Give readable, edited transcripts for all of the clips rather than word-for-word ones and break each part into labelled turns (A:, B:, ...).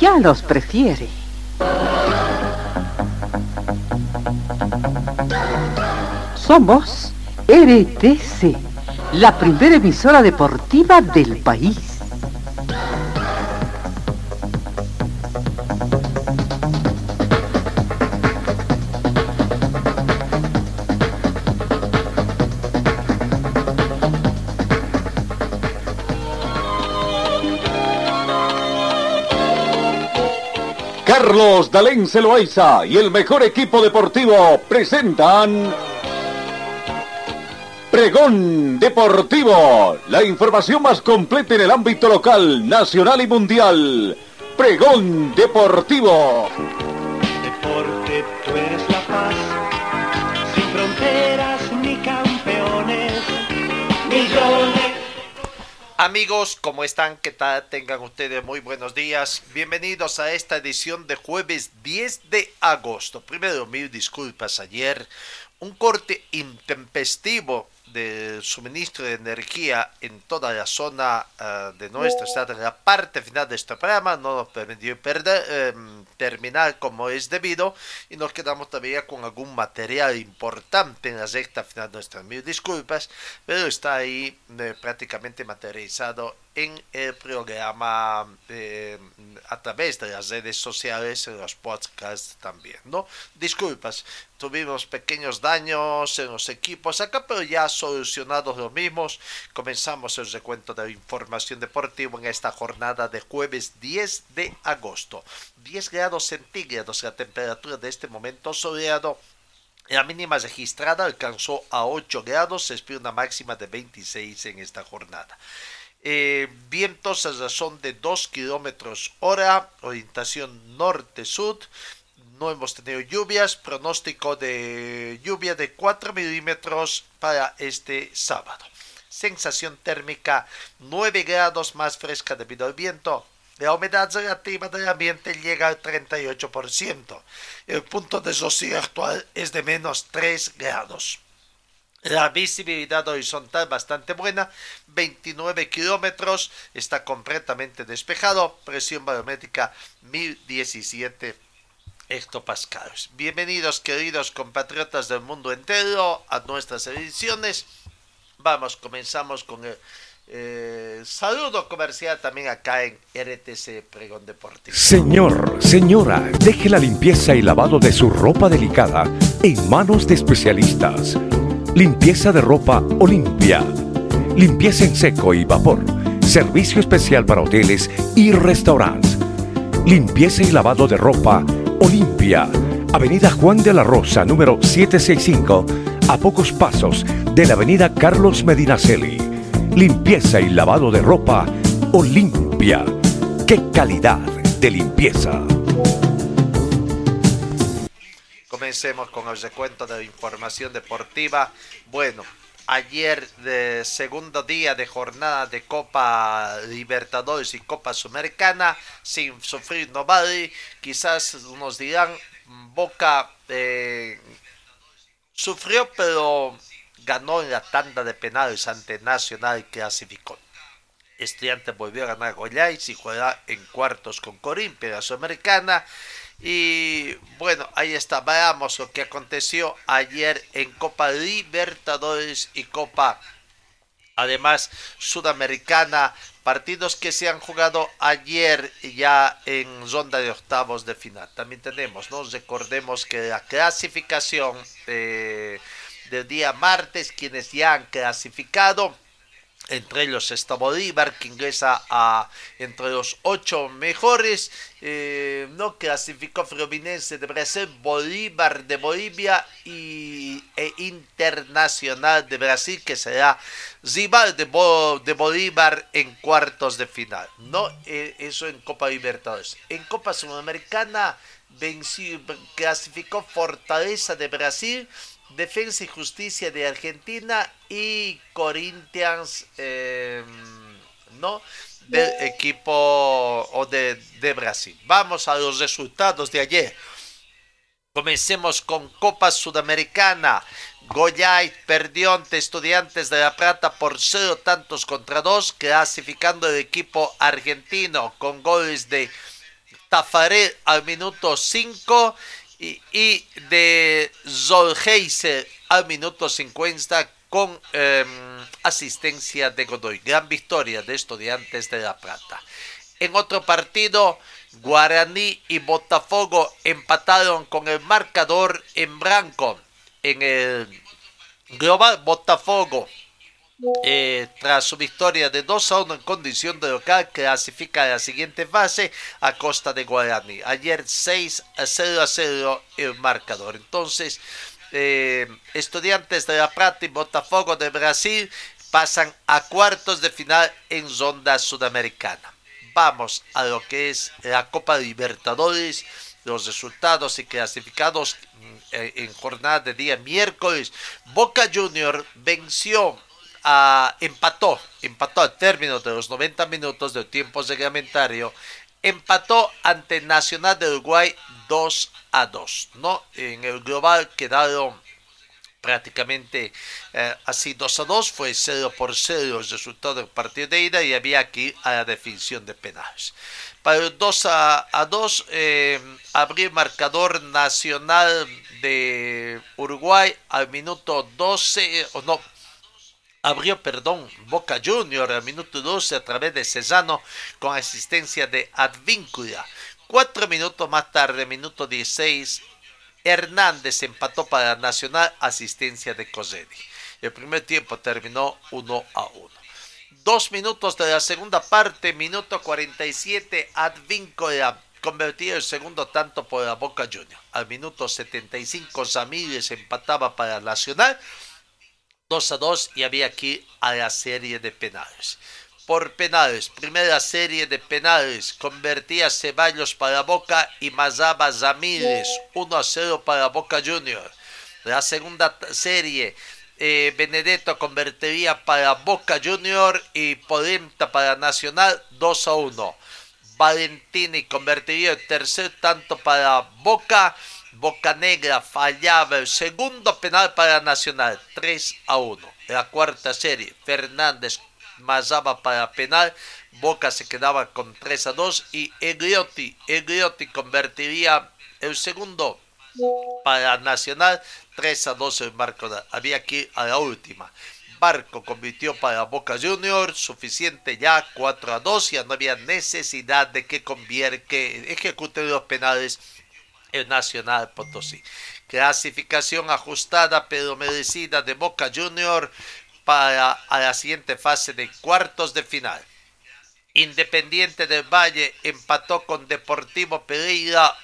A: ya los prefiere. Somos RTC, la primera emisora deportiva del país.
B: Carlos Dalén Loaiza y el mejor equipo deportivo presentan Pregón Deportivo, la información más completa en el ámbito local, nacional y mundial. Pregón Deportivo.
C: Deporte, tú eres la paz, sin fronteras ni campeones, millones.
D: Amigos, ¿cómo están? ¿Qué tal? Tengan ustedes muy buenos días. Bienvenidos a esta edición de jueves 10 de agosto. Primero, mil disculpas ayer. Un corte intempestivo de suministro de energía en toda la zona de nuestro estado, en la parte final de este programa, no nos permitió terminar como es debido y nos quedamos todavía con algún material importante en la recta final de nuestras mil disculpas, pero está ahí prácticamente materializado en el programa a través de las redes sociales, en los podcasts también, ¿no? Disculpas, tuvimos pequeños daños en los equipos acá, pero ya solucionados los mismos. Comenzamos el recuento de la información deportiva en esta jornada de jueves 10 de agosto. 10 grados centígrados la temperatura de este momento soleado. La mínima registrada alcanzó a 8 grados, se espera una máxima de 26 en esta jornada. Vientos a razón de 2 kilómetros hora, orientación norte-sur. No hemos tenido lluvias, pronóstico de lluvia de 4 milímetros para este sábado. Sensación térmica 9 grados, más fresca debido al viento. La humedad relativa del ambiente llega al 38%. El punto de rocío actual es de menos 3 grados. La visibilidad horizontal bastante buena, 29 kilómetros, está completamente despejado, presión barométrica 1017 hectopascales. Bienvenidos, queridos compatriotas del mundo entero, a nuestras ediciones. Comenzamos con el saludo comercial también acá en RTC Pregón Deportivo.
E: Señor, señora, deje la limpieza y lavado de su ropa delicada en manos de especialistas. Limpieza de ropa Olimpia. Limpieza en seco y vapor. Servicio especial para hoteles y restaurantes. Limpieza y lavado de ropa Olimpia. Avenida Juan de la Rosa, número 765, a pocos pasos de la avenida Carlos Medinaceli. Limpieza y lavado de ropa Olimpia. ¡Qué calidad de limpieza!
D: Comencemos con el recuento de la información deportiva. Bueno, ayer, de segundo día de jornada de Copa Libertadores y Copa Sudamericana, sin sufrir nobody. Quizás nos dirán, Boca sufrió, pero ganó en la tanda de penales ante Nacional y clasificó. Estudiantes volvió a ganar a Goiás y jugará en cuartos con Corinthians, la Sudamericana. Y bueno, ahí está, veamos lo que aconteció ayer en Copa Libertadores y Copa, además, Sudamericana, partidos que se han jugado ayer ya en ronda de octavos de final. También tenemos, ¿no? Recordemos que la clasificación del día martes, quienes ya han clasificado, entre ellos está Bolívar, que ingresa entre los 8 mejores. No clasificó Fluminense de Brasil, Bolívar de Bolivia e Internacional de Brasil, que será rival de Bolívar en cuartos de final. No, eso en Copa Libertadores. En Copa Sudamericana clasificó Fortaleza de Brasil, Defensa y Justicia de Argentina y Corinthians, ¿no? Del equipo o de Brasil. Vamos a los resultados de ayer. Comencemos con Copa Sudamericana. Goiás perdió ante Estudiantes de La Plata por 0-2, clasificando el equipo argentino con goles de Tafarel al minuto 5 y de Zolheiser al minuto 50 con asistencia de Godoy. Gran victoria de Estudiantes de La Plata. En otro partido, Guaraní y Botafogo empataron con el marcador en blanco. En el global, Botafogo, tras su victoria de 2-1 en condición de local, clasifica a la siguiente fase a costa de Guaraní. Ayer 6-0 el marcador. Entonces, Estudiantes de La Plata y Botafogo de Brasil pasan a cuartos de final en ronda sudamericana. Vamos a lo que es la Copa Libertadores, los resultados y clasificados en jornada de día miércoles. Boca Junior empató al término de los 90 minutos del tiempo reglamentario, empató ante Nacional de Uruguay 2-2, ¿no? En el global quedaron prácticamente así 2-2, fue 0-0 el resultado del partido de ida y había que ir a la definición de penales. Para el 2-2 abrió el marcador Nacional de Uruguay al minuto 12, Boca Junior al minuto 12 a través de Cesano con asistencia de Advíncula. 4 minutos más tarde, minuto 16, Hernández empató para Nacional, asistencia de Coselli. El primer tiempo terminó 1-1. 2 minutos de la segunda parte, minuto 47, Advíncula convertía el segundo tanto por la Boca Junior. Al minuto 75, Zamírez empataba para Nacional, 2-2, y había que ir a la serie de penales. Por penales, primera serie de penales, convertía Ceballos para Boca y Mazaba Zamírez, 1-0 para Boca Junior. La segunda serie, Benedetto convertiría para Boca Junior y Polenta para Nacional, 2-1. Valentini convertiría el tercer tanto para Boca. Bocanegra fallaba el segundo penal para Nacional, 3-1. La cuarta serie, Fernández Mazaba para penal, Boca se quedaba con 3-2 y Egliotti convertiría el segundo para Nacional, 3-2 el marco. Había que ir a la última. Barco convirtió para Boca Junior, suficiente ya, 4-2, ya no había necesidad de que ejecuten los penales el Nacional Potosí. Clasificación ajustada pero merecida de Boca Junior para a la siguiente fase de cuartos de final. Independiente del Valle empató con Deportivo Pereira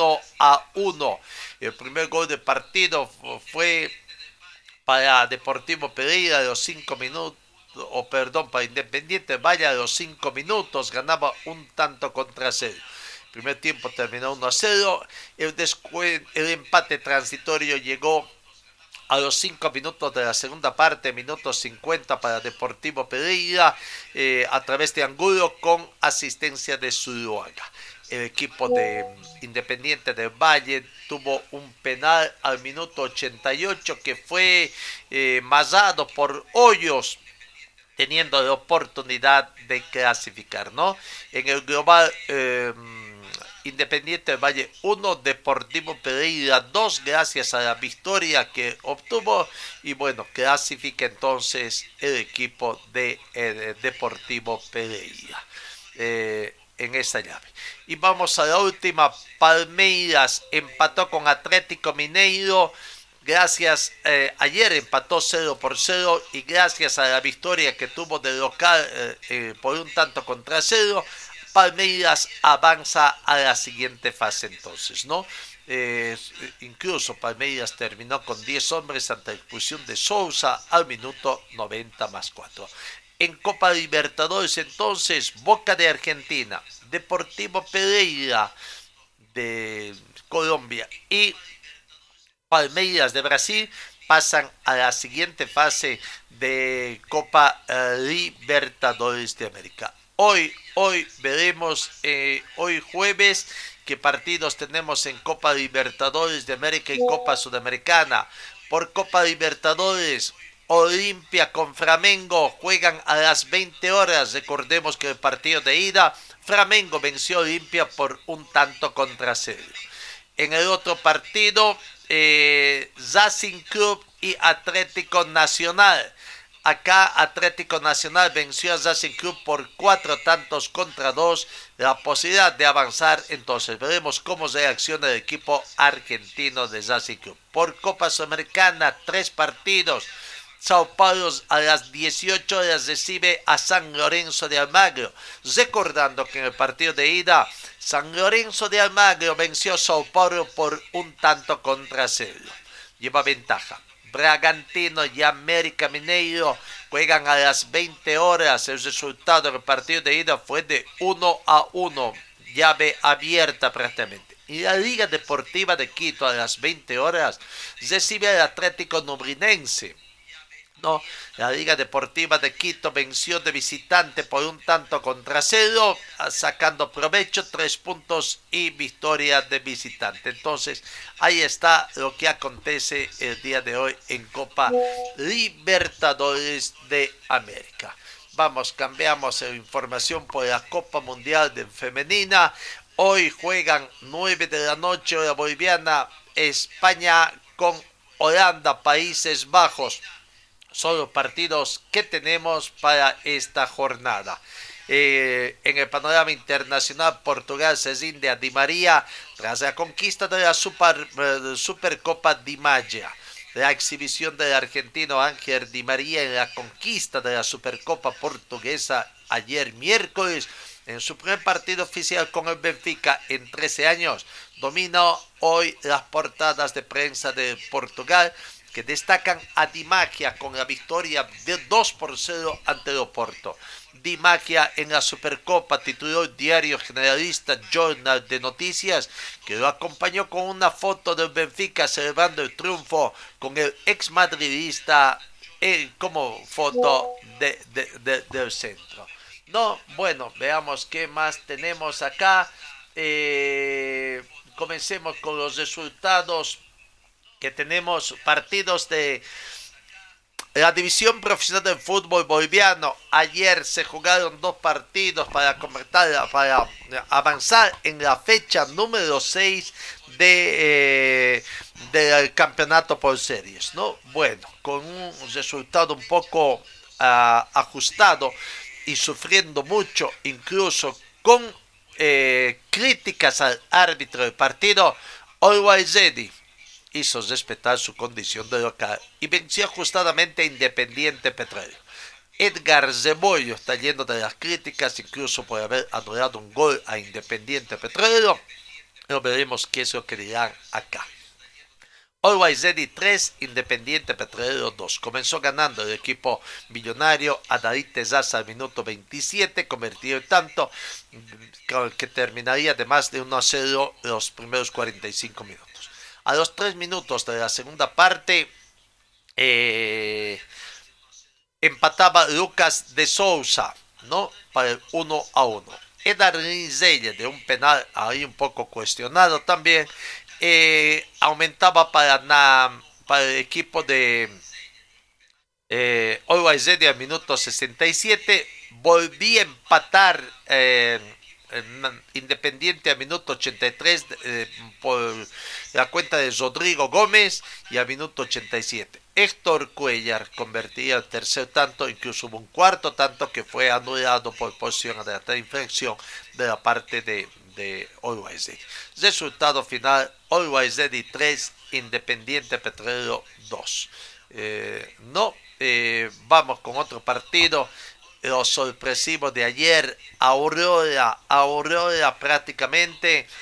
D: 1-1. El primer gol del partido fue para Deportivo Pereira de los 5 minutos, para Independiente del Valle de los 5 minutos, ganaba un tanto contra 0. El primer tiempo terminó 1-0. El empate transitorio llegó a los 5 minutos de la segunda parte, minuto 50 para Deportivo Pereira, a través de Angulo con asistencia de Zuluaga. El equipo de Independiente del Valle tuvo un penal al minuto 88 que fue mazado por Hoyos, teniendo la oportunidad de clasificar, ¿no? En el global, Independiente del Valle 1, Deportivo Pereira 2, gracias a la victoria que obtuvo, y bueno, clasifica entonces el equipo de Deportivo Pereira en esta llave. Y vamos a la última. Palmeiras empató con Atlético Mineiro. Gracias, ayer empató 0-0 y gracias a la victoria que tuvo de local por un tanto contra 0, Palmeiras avanza a la siguiente fase entonces, ¿no? Incluso Palmeiras terminó con 10 hombres ante la expulsión de Sousa al minuto 90 más 4. En Copa Libertadores entonces, Boca de Argentina, Deportivo Pereira de Colombia y Palmeiras de Brasil pasan a la siguiente fase de Copa Libertadores de América. Hoy veremos, hoy jueves, qué partidos tenemos en Copa Libertadores de América y Copa Sudamericana. Por Copa Libertadores, Olimpia con Flamengo juegan a las 20 horas. Recordemos que el partido de ida, Flamengo venció a Olimpia por 1-0. En el otro partido, Racing Club y Atlético Nacional. Acá Atlético Nacional venció a Racing Club por 4-2. La posibilidad de avanzar, entonces veremos cómo reacciona el equipo argentino de Racing Club. Por Copa Sudamericana, 3 partidos. Sao Paulo a las 18 horas recibe a San Lorenzo de Almagro. Recordando que en el partido de ida, San Lorenzo de Almagro venció a Sao Paulo por 1-0. Lleva ventaja. Bragantino y América Mineiro juegan a las 20 horas. El resultado del partido de ida fue de 1-1. Llave abierta prácticamente. Y la Liga Deportiva de Quito a las 20 horas recibe al Atlético Nubrinense. No, la Liga Deportiva de Quito venció de visitante por 1-0, sacando provecho, 3 puntos y victoria de visitante. Entonces, ahí está lo que acontece el día de hoy en Copa Libertadores de América. Vamos, cambiamos la información por la Copa Mundial de Femenina. Hoy juegan 9 de la noche, hora boliviana, España con Holanda, Países Bajos. Son los partidos que tenemos para esta jornada. En el panorama internacional, Portugal se rinde a Di María tras la conquista de la Supercopa Di Magia. La exhibición del argentino Ángel Di María en la conquista de la Supercopa portuguesa ayer miércoles, en su primer partido oficial con el Benfica en 13 años, dominó hoy las portadas de prensa de Portugal, que destacan a Di Magia con la victoria de 2-0 ante el Oporto. Di Magia en la Supercopa tituló el diario generalista Journal de Noticias, que lo acompañó con una foto del Benfica celebrando el triunfo con el ex madridista como foto del centro. No, bueno, veamos qué más tenemos acá. Comencemos con los resultados que tenemos. Partidos de la división profesional del fútbol boliviano. Ayer se jugaron 2 partidos para avanzar en la fecha número 6 del campeonato por series, ¿no? Bueno, con un resultado un poco ajustado y sufriendo mucho, incluso con críticas al árbitro del partido. Always Ready hizo respetar su condición de local y venció ajustadamente a Independiente Petrolero. Edgar Zebollo está lleno de las críticas, incluso por haber anulado un gol a Independiente Petrolero. Pero veremos qué es lo que dirán acá. Always Ready 3, Independiente Petrolero 2. Comenzó ganando el equipo millonario a David Tezaza al minuto 27, convertido en tanto que terminaría de más de 1-0 los primeros 45 minutos. A los 3 minutos de la segunda parte, empataba Lucas de Souza, ¿no? Para el 1-1. Edar Rizelle, de un penal ahí un poco cuestionado también, aumentaba para el equipo de Always Ready al minuto 67. Volvía a empatar Independiente al minuto 83 por la cuenta de Rodrigo Gómez, y al minuto 87 Héctor Cuellar convertía el tercer tanto. Incluso hubo un cuarto tanto que fue anulado por posición de la infracción de la parte de Always Ready. Resultado final: Always Ready 3, Independiente Petrolero 2. Vamos con otro partido. Lo sorpresivo de ayer, Aurora prácticamente,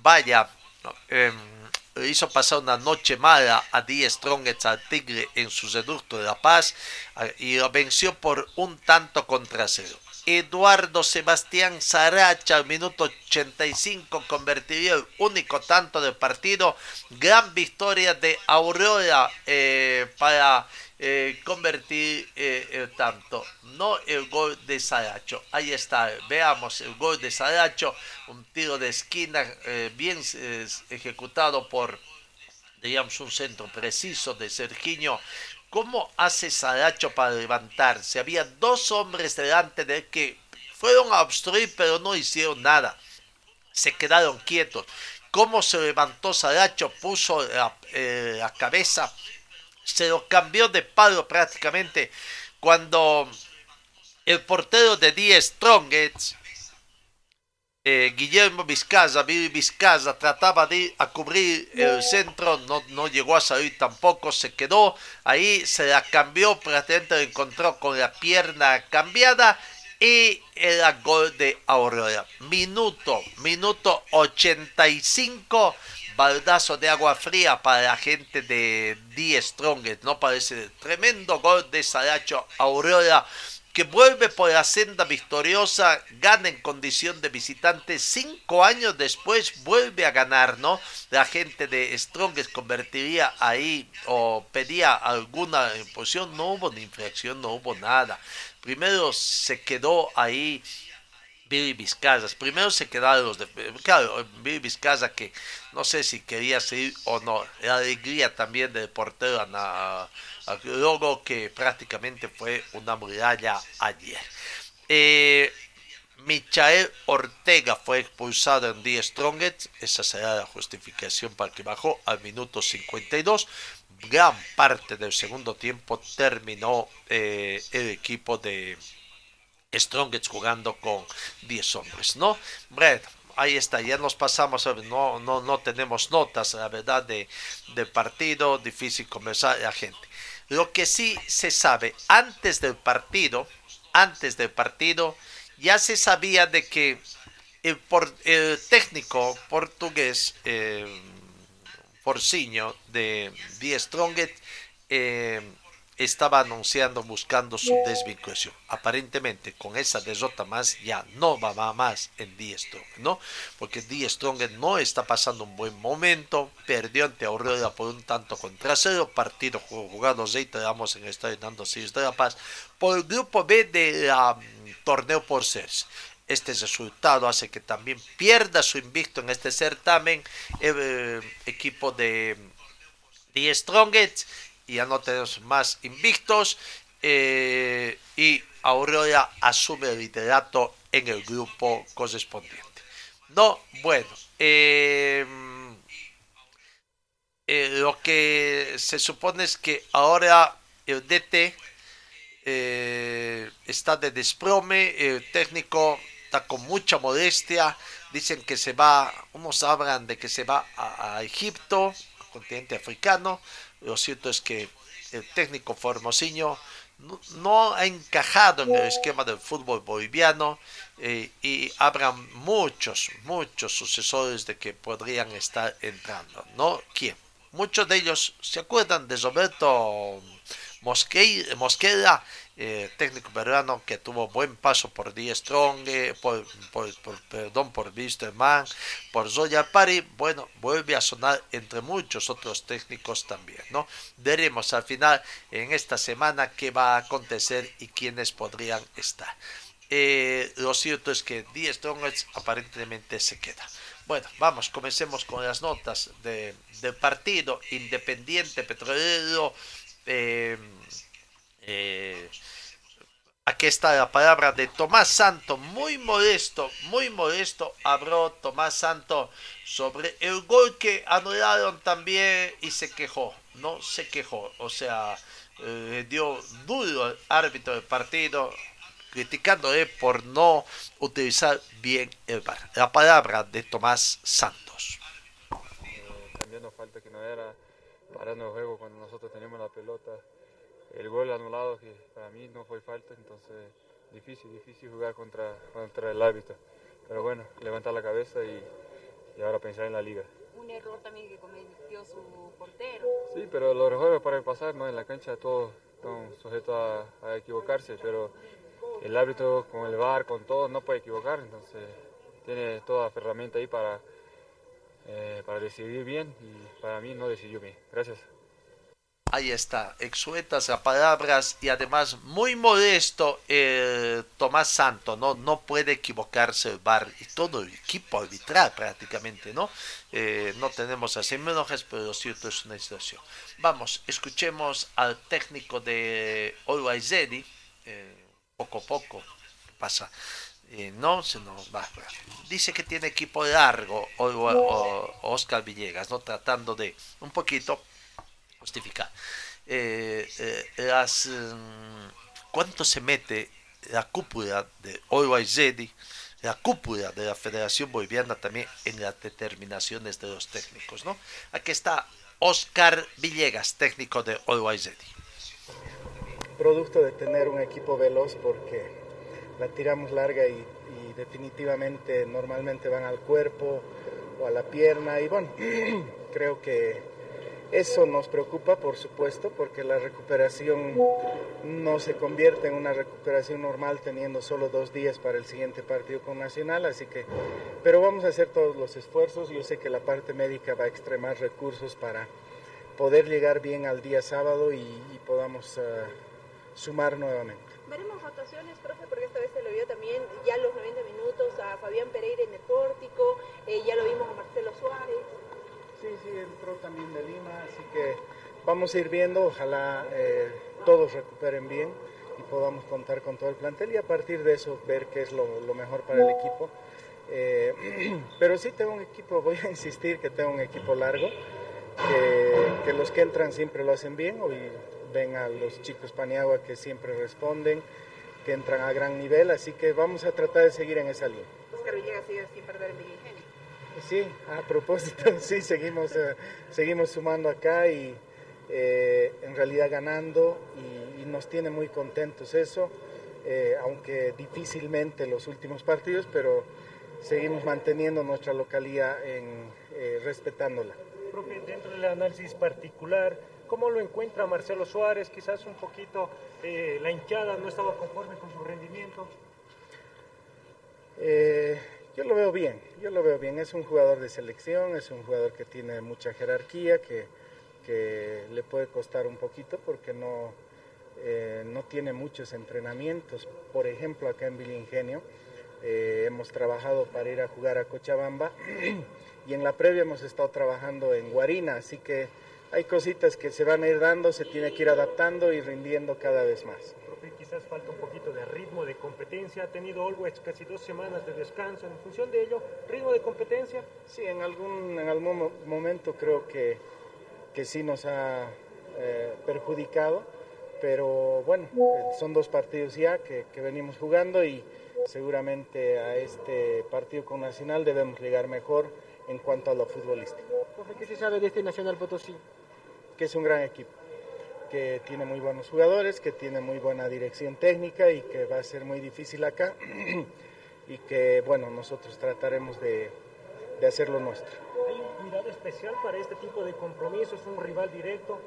D: hizo pasar una noche mala a Die Strongest al Tigre en su reducto de La Paz, y lo venció por 1-0. Eduardo Sebastián Saracha al minuto 85 convertiría el único tanto del partido. Gran victoria de Aurora para convertir el tanto, no el gol de Saracho. Ahí está, veamos el gol de Saracho, un tiro de esquina bien ejecutado por, digamos, un centro preciso de Sergiño ¿Cómo hace Saracho para levantarse? Había 2 hombres delante de él que fueron a obstruir, pero no hicieron nada. Se quedaron quietos. ¿Cómo se levantó Saracho? Puso la cabeza, se lo cambió de palo prácticamente. Cuando el portero de Die Strongest, Guillermo Vizcaza, Billy Vizcaza, trataba de ir a cubrir el centro, no llegó a salir tampoco, se quedó ahí, se la cambió, prácticamente lo encontró con la pierna cambiada y era gol de Aurora. Minuto 85, baldazo de agua fría para la gente de Die Strongest, ¿no? Parece tremendo gol de Saracho Aurora, que vuelve por la senda victoriosa, gana en condición de visitante, 5 años después vuelve a ganar, ¿no? La gente de Strongest convertiría ahí o pedía alguna imposición, no hubo ni infracción, no hubo nada. Primero se quedó ahí Billy Vizcaza, primero se quedaron los de... Claro, Billy Vizcaza, que no sé si quería seguir o no, la alegría también del portero luego que prácticamente fue una muralla ayer. Michael Ortega fue expulsado en Die Strongest, esa será la justificación para que bajó al minuto 52. Gran parte del segundo tiempo terminó el equipo de Strongest jugando con 10 hombres, ¿no? Bueno, ahí está, ya nos pasamos, no tenemos notas, la verdad, del partido, difícil conversar la gente. Lo que sí se sabe, antes del partido, ya se sabía de que el técnico portugués, Forcinho, de Die Strongest, estaba anunciando, buscando su desvinculación. Aparentemente, con esa derrota más, ya no va más en Die Strongest, ¿no? Porque Die Strongest no está pasando un buen momento, perdió ante Aurora por un tanto contra 0, partido jugado, reiteramos, en el estadio Nando Siles de La Paz, por el grupo B del torneo por series. Este resultado hace que también pierda su invicto en este certamen el equipo de Die Strongest. Y ya no tenemos más invictos, y Aurora asume el liderato en el grupo correspondiente. No, bueno, lo que se supone es que ahora el DT está de desplome, el técnico está con mucha modestia, dicen que se va, unos hablan de que se va a Egipto, continente africano. Lo cierto es que el técnico Formosinho no ha encajado en el esquema del fútbol boliviano, y habrá muchos sucesores de que podrían estar entrando, ¿no? ¿Quién? Muchos de ellos se acuerdan de Roberto Mosquera, técnico peruano que tuvo buen paso por Die Strongest, por Wisterman, por Royal Party. Bueno, vuelve a sonar entre muchos otros técnicos también, ¿no? Veremos al final en esta semana qué va a acontecer y quiénes podrían estar. Lo cierto es que Die Strongest aparentemente se queda. Bueno, vamos, comencemos con las notas del partido. Independiente Petrolero. Aquí está la palabra de Tomás Santo, muy modesto habló Tomás Santo sobre el gol que anularon también y se quejó, o sea, dio duro al árbitro del partido, criticándole por no utilizar bien el VAR. La palabra de Tomás Santos.
F: Cambiando falta que no era, parando el juego cuando nosotros teníamos la pelota. El gol anulado que para mí no fue falta, entonces difícil jugar contra el árbitro. Pero bueno, levantar la cabeza y ahora pensar en la liga.
G: Un error también que cometió su portero.
F: Sí, pero los errores pueden pasar, ¿no? En la cancha todos están sujetos a equivocarse, pero el árbitro con el VAR, con todo, no puede equivocar, entonces tiene toda la herramienta ahí para decidir bien, y para mí no decidió bien. Gracias.
D: Ahí está, exuetas las palabras y además muy modesto Tomás Santo, ¿no? No puede equivocarse el VAR y todo el equipo arbitral prácticamente, ¿no? No tenemos así menos, pero lo cierto es una situación. Vamos, escuchemos al técnico de Always Ready, poco a poco pasa. No se nos va. Dice que tiene equipo largo Oscar Villegas, ¿no? Tratando de un poquito justificar cuánto se mete la cúpula de Always Ready, la cúpula de la Federación Boliviana también en las determinaciones de los técnicos, ¿no? Aquí está Oscar Villegas, técnico de Always Ready.
H: Producto de tener un equipo veloz, porque la tiramos larga y definitivamente normalmente van al cuerpo o a la pierna, y bueno, creo que eso nos preocupa, por supuesto, porque la recuperación no se convierte en una recuperación normal teniendo solo 2 días para el siguiente partido con Nacional, así que, pero vamos a hacer todos los esfuerzos. Yo sé que la parte médica va a extremar recursos para poder llegar bien al día sábado y podamos sumar nuevamente.
G: Veremos rotaciones, profe, porque esta vez se lo vio también ya a los 90 minutos a Fabián Pereira en el pórtico, ya lo vimos a Marcelo Suárez.
H: Sí, entró también de Lima, así que vamos a ir viendo, ojalá todos recuperen bien y podamos contar con todo el plantel y a partir de eso ver qué es lo mejor para el equipo. Pero sí tengo un equipo, voy a insistir que tengo un equipo largo, que los que entran siempre lo hacen bien. Hoy ven a los chicos Paniagua que siempre responden, que entran a gran nivel, así que vamos a tratar de seguir en esa línea.
G: Oscar Villegas sigue sin perder el ingenio.
H: Sí, a propósito, sí, seguimos sumando acá y en realidad ganando y nos tiene muy contentos eso, aunque difícilmente los últimos partidos, pero seguimos manteniendo nuestra localía respetándola.
I: Profe, dentro del análisis particular, ¿cómo lo encuentra Marcelo Suárez? Quizás un poquito la hinchada no estaba conforme con su rendimiento.
H: Yo lo veo bien, es un jugador de selección, es un jugador que tiene mucha jerarquía, que le puede costar un poquito porque no tiene muchos entrenamientos. Por ejemplo, acá en Vilingenio hemos trabajado para ir a jugar a Cochabamba y en la previa hemos estado trabajando en Guarina, así que hay cositas que se van a ir dando, se tiene que ir adaptando y rindiendo cada vez más.
I: Profe, quizás falta un poquito de ritmo de competencia, ha tenido Always casi 2 semanas de descanso, en función de ello, ritmo de competencia.
H: Sí, en algún momento creo que sí nos ha perjudicado, pero bueno, son 2 partidos ya que venimos jugando y seguramente a este partido con Nacional debemos llegar mejor en cuanto a lo futbolístico.
I: Profe, ¿qué se sabe de este Nacional Potosí?
H: Que es un gran equipo, que tiene muy buenos jugadores, que tiene muy buena dirección técnica y que va a ser muy difícil acá y que, bueno, nosotros trataremos de hacer lo nuestro.
I: ¿Hay un cuidado especial para este tipo de compromisos, un rival directo?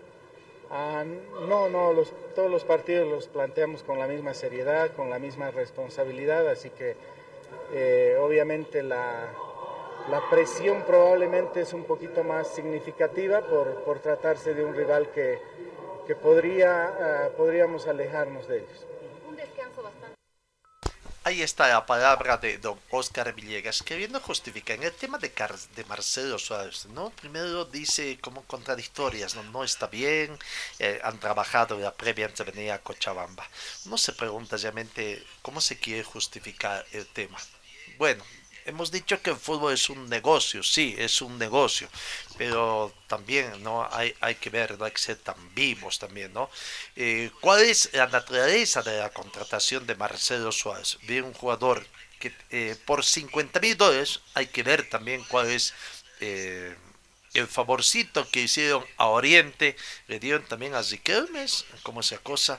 H: No, todos los partidos los planteamos con la misma seriedad, con la misma responsabilidad, así que obviamente la presión probablemente es un poquito más significativa por tratarse de un rival que podríamos alejarnos de ellos.
G: Un descanso bastante.
D: Ahí está la palabra de don Oscar Villegas, queriendo justificar en el tema de Marcelo Suárez, ¿no? Primero dice como contradictorias, no está bien, han trabajado la previa antes de venir a Cochabamba. Uno se pregunta realmente cómo se quiere justificar el tema. Bueno, hemos dicho que el fútbol es un negocio, sí, es un negocio, pero también no hay que ver, no hay que ser tan vivos también, ¿no? ¿Cuál es la naturaleza de la contratación de Marcelo Suárez? Bien, un jugador que por $50,000 hay que ver también cuál es el favorcito que hicieron a Oriente, le dieron también a Riquelmes, como esa cosa,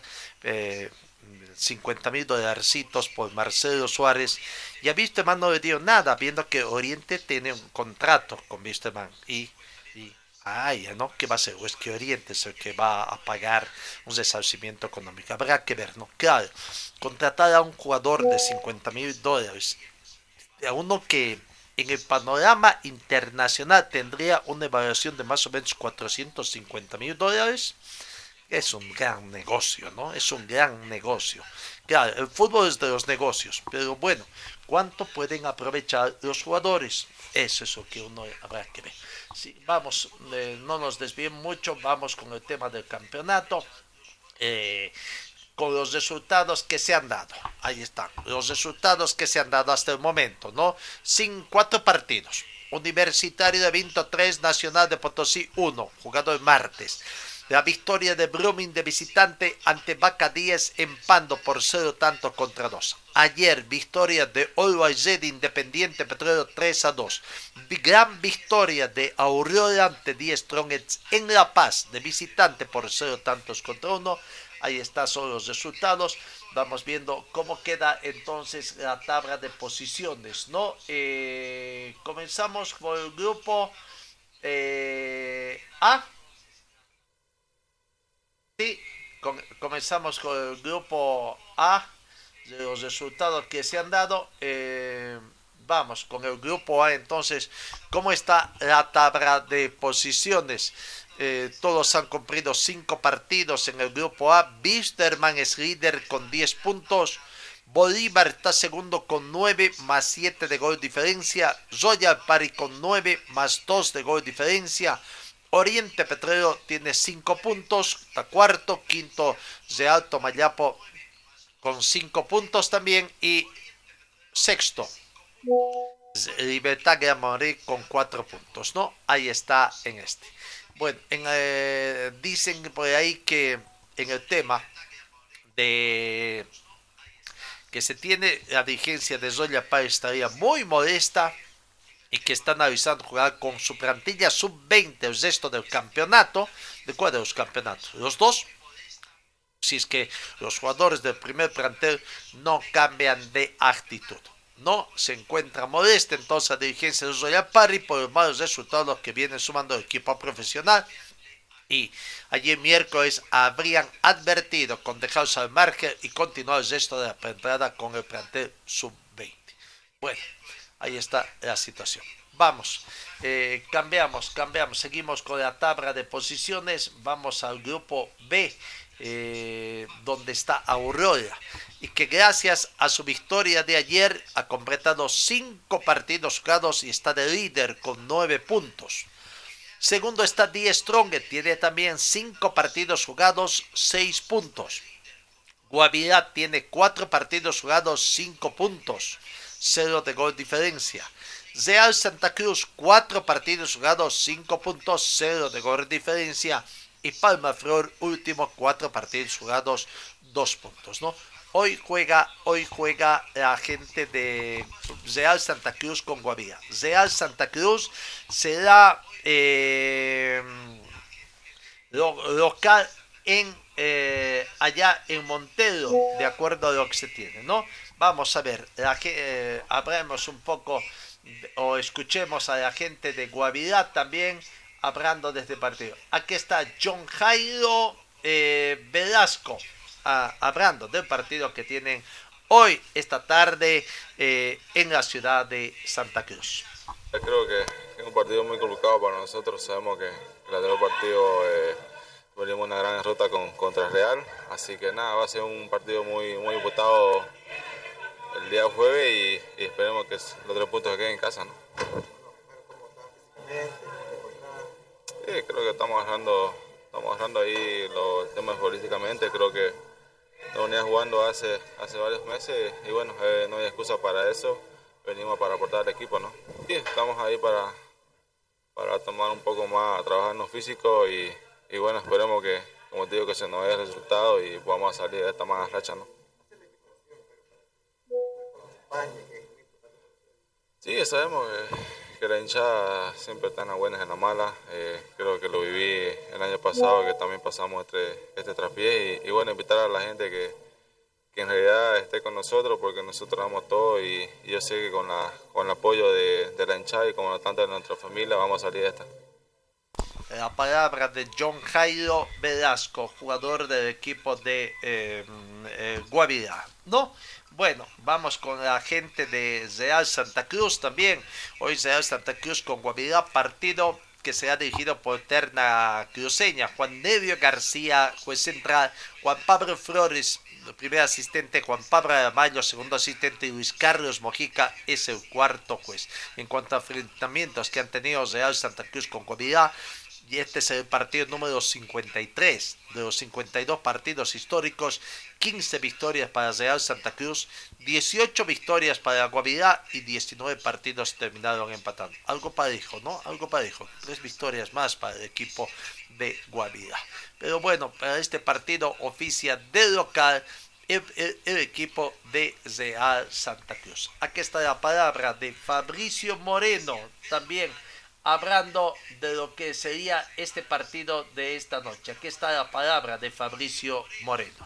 D: $50,000 por Marcelo Suárez, y a Vísterman no le dio nada, viendo que Oriente tiene un contrato con Vísterman y ¿no? ¿Qué va a hacer? ¿O es que Oriente es el que va a pagar un resarcimiento económico? Habrá que ver, ¿no? Claro, contratar a un jugador de $50,000, a uno que en el panorama internacional tendría una evaluación de más o menos $450,000. Es un gran negocio, ¿no? Es un gran negocio. Claro, el fútbol es de los negocios, pero bueno, ¿cuánto pueden aprovechar los jugadores? Eso es lo que uno habrá que ver. Sí, vamos, no nos desviemos mucho, vamos con el tema del campeonato. Con los resultados que se han dado. Ahí están, los resultados que se han dado hasta el momento, ¿no? 4 partidos. Universitario de Vinto 3, Nacional de Potosí 1, jugado el martes. La victoria de Blooming de visitante ante Vaca 10 empando por 0-2. Ayer, victoria de Always Ready Independiente Petrolero 3-2. Gran victoria de Aurora ante 10 Strongets en La Paz de visitante por 0-1. Ahí están son los resultados. Vamos viendo cómo queda entonces la tabla de posiciones, ¿no? Comenzamos por el grupo A. Sí, comenzamos con el grupo A, de los resultados que se han dado. Vamos con el grupo A entonces. ¿Cómo está la tabla de posiciones? Todos han cumplido 5 partidos en el grupo A. Bisterman es líder con 10 puntos. Bolívar está segundo con 9 más 7 de gol diferencia. Royal Party con 9 más 2 de gol diferencia. Oriente Petrolero tiene 5 puntos. Está cuarto. Quinto de Alto Mayapo con 5 puntos también. Y sexto Libertad Gran Morir con 4 puntos, ¿no? Ahí está en este. Bueno, dicen por ahí que en el tema de que se tiene la dirigencia de Zoya Paz estaría muy modesta y que están avisando jugar con su plantilla sub-20 el resto del campeonato. ¿De cuál de los campeonatos? ¿Los dos? Si es que los jugadores del primer plantel no cambian de actitud. No se encuentra modesta entonces la dirigencia de Zoya Parry por los malos resultados que viene sumando el equipo profesional. Y ayer miércoles habrían advertido con dejarse al margen y continuar el resto de la temporada con el plantel sub-20. Bueno, ahí está la situación. Vamos, cambiamos, seguimos con la tabla de posiciones. Vamos al grupo B, donde está Aurora, y que gracias a su victoria de ayer ha completado 5 partidos jugados y está de líder con 9 puntos. Segundo está Die Strong, tiene también 5 partidos jugados, 6 puntos. Guavirá tiene 4 partidos jugados, 5 puntos, 0 de gol diferencia. Real Santa Cruz, 4 partidos jugados, 5 puntos, 0 de gol diferencia. Y Palma Flor, último 4 partidos jugados, 2 puntos, ¿no? Hoy juega la gente de Real Santa Cruz con Guavirá. Real Santa Cruz será local allá en Montero, de acuerdo a lo que se tiene, ¿no? Vamos a ver, hablemos un poco o escuchemos a la gente de Guavirá también hablando de este partido. Aquí está John Jairo Velasco hablando del partido que tienen hoy, esta tarde, en la ciudad de Santa Cruz.
J: Creo que es un partido muy complicado para nosotros. Sabemos que el anterior partido venimos una gran derrota contra Real, así que nada, va a ser un partido muy disputado el día jueves y esperemos que los 3 puntos se queden en casa, ¿no? Sí, creo que estamos agarrando ahí los temas futbolísticamente. Creo que nos venía jugando hace varios meses y bueno, no hay excusa para eso. Venimos para aportar al equipo, ¿no? Sí, estamos ahí para tomar un poco más, trabajarnos físico y bueno, esperemos que, como te digo, que se nos dé el resultado y podamos salir de esta mala racha, ¿no? Sí, sabemos que la hinchada siempre está en las buenas y en las malas. Creo que lo viví el año pasado, que también pasamos este traspié y bueno, invitar a la gente que en realidad esté con nosotros, porque nosotros damos todo y yo sé que con el apoyo de la hinchada y como tanto de nuestra familia vamos a salir de esta.
D: La palabra de John Jairo Velasco, jugador del equipo de Guavirá, ¿no? Bueno, vamos con la gente de Real Santa Cruz también. Hoy Real Santa Cruz con Guavirá, partido que será dirigido por terna cruceña. Juan Nevio García, juez central. Juan Pablo Flores, primer asistente. Juan Pablo Aramayo, segundo asistente. Y Luis Carlos Mojica es el cuarto juez. En cuanto a enfrentamientos que han tenido Real Santa Cruz con Guavirá, y este es el partido número 53 de los 52 partidos históricos. 15 victorias para Real Santa Cruz, 18 victorias para Guavirá y 19 partidos terminaron empatando. Algo parejo, ¿no? Algo parejo. 3 victorias más para el equipo de Guavirá. Pero bueno, para este partido oficia de local el equipo de Real Santa Cruz. Aquí está la palabra de Fabricio Moreno, también hablando de lo que sería este partido de esta noche. Aquí está la palabra de Fabricio Moreno.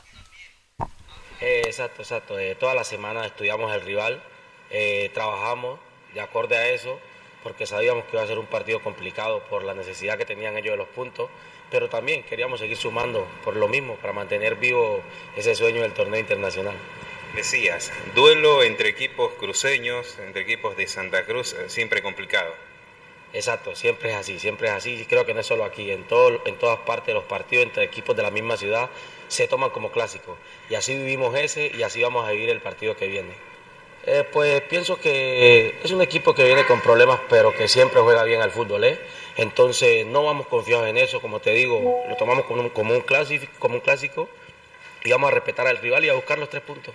K: Exacto. Toda la semana estudiamos el rival, trabajamos de acorde a eso, porque sabíamos que iba a ser un partido complicado por la necesidad que tenían ellos de los puntos, pero también queríamos seguir sumando por lo mismo, para mantener vivo ese sueño del torneo internacional.
L: Decías, duelo entre equipos cruceños, entre equipos de Santa Cruz, siempre complicado.
K: Exacto, siempre es así, creo que no es solo aquí, en todas partes los partidos entre equipos de la misma ciudad se toman como clásicos, y así vivimos ese y así vamos a vivir el partido que viene. Pues pienso que es un equipo que viene con problemas, pero que siempre juega bien al fútbol, entonces no vamos confiados en eso, como te digo, lo tomamos como un clásico y vamos a respetar al rival y a buscar los 3 puntos.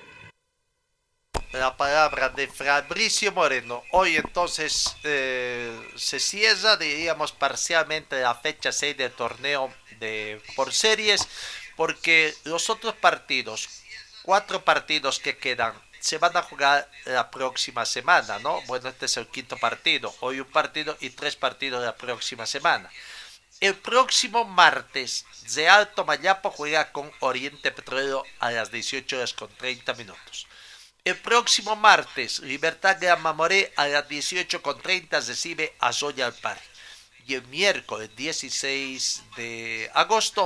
D: La palabra de Fabricio Moreno. Hoy entonces se cierra, diríamos, parcialmente la fecha 6 del torneo por series, porque los otros partidos, 4 partidos que quedan, se van a jugar la próxima semana, ¿no? Bueno, este es el 5º partido. Hoy un partido y 3 partidos la próxima semana. El próximo martes, Real Tomayapo juega con Oriente Petrolero a las 18:30. El próximo martes, Libertad Gran Mamoré a las 18:30 recibe a Royal Park. Y el miércoles 16 de agosto,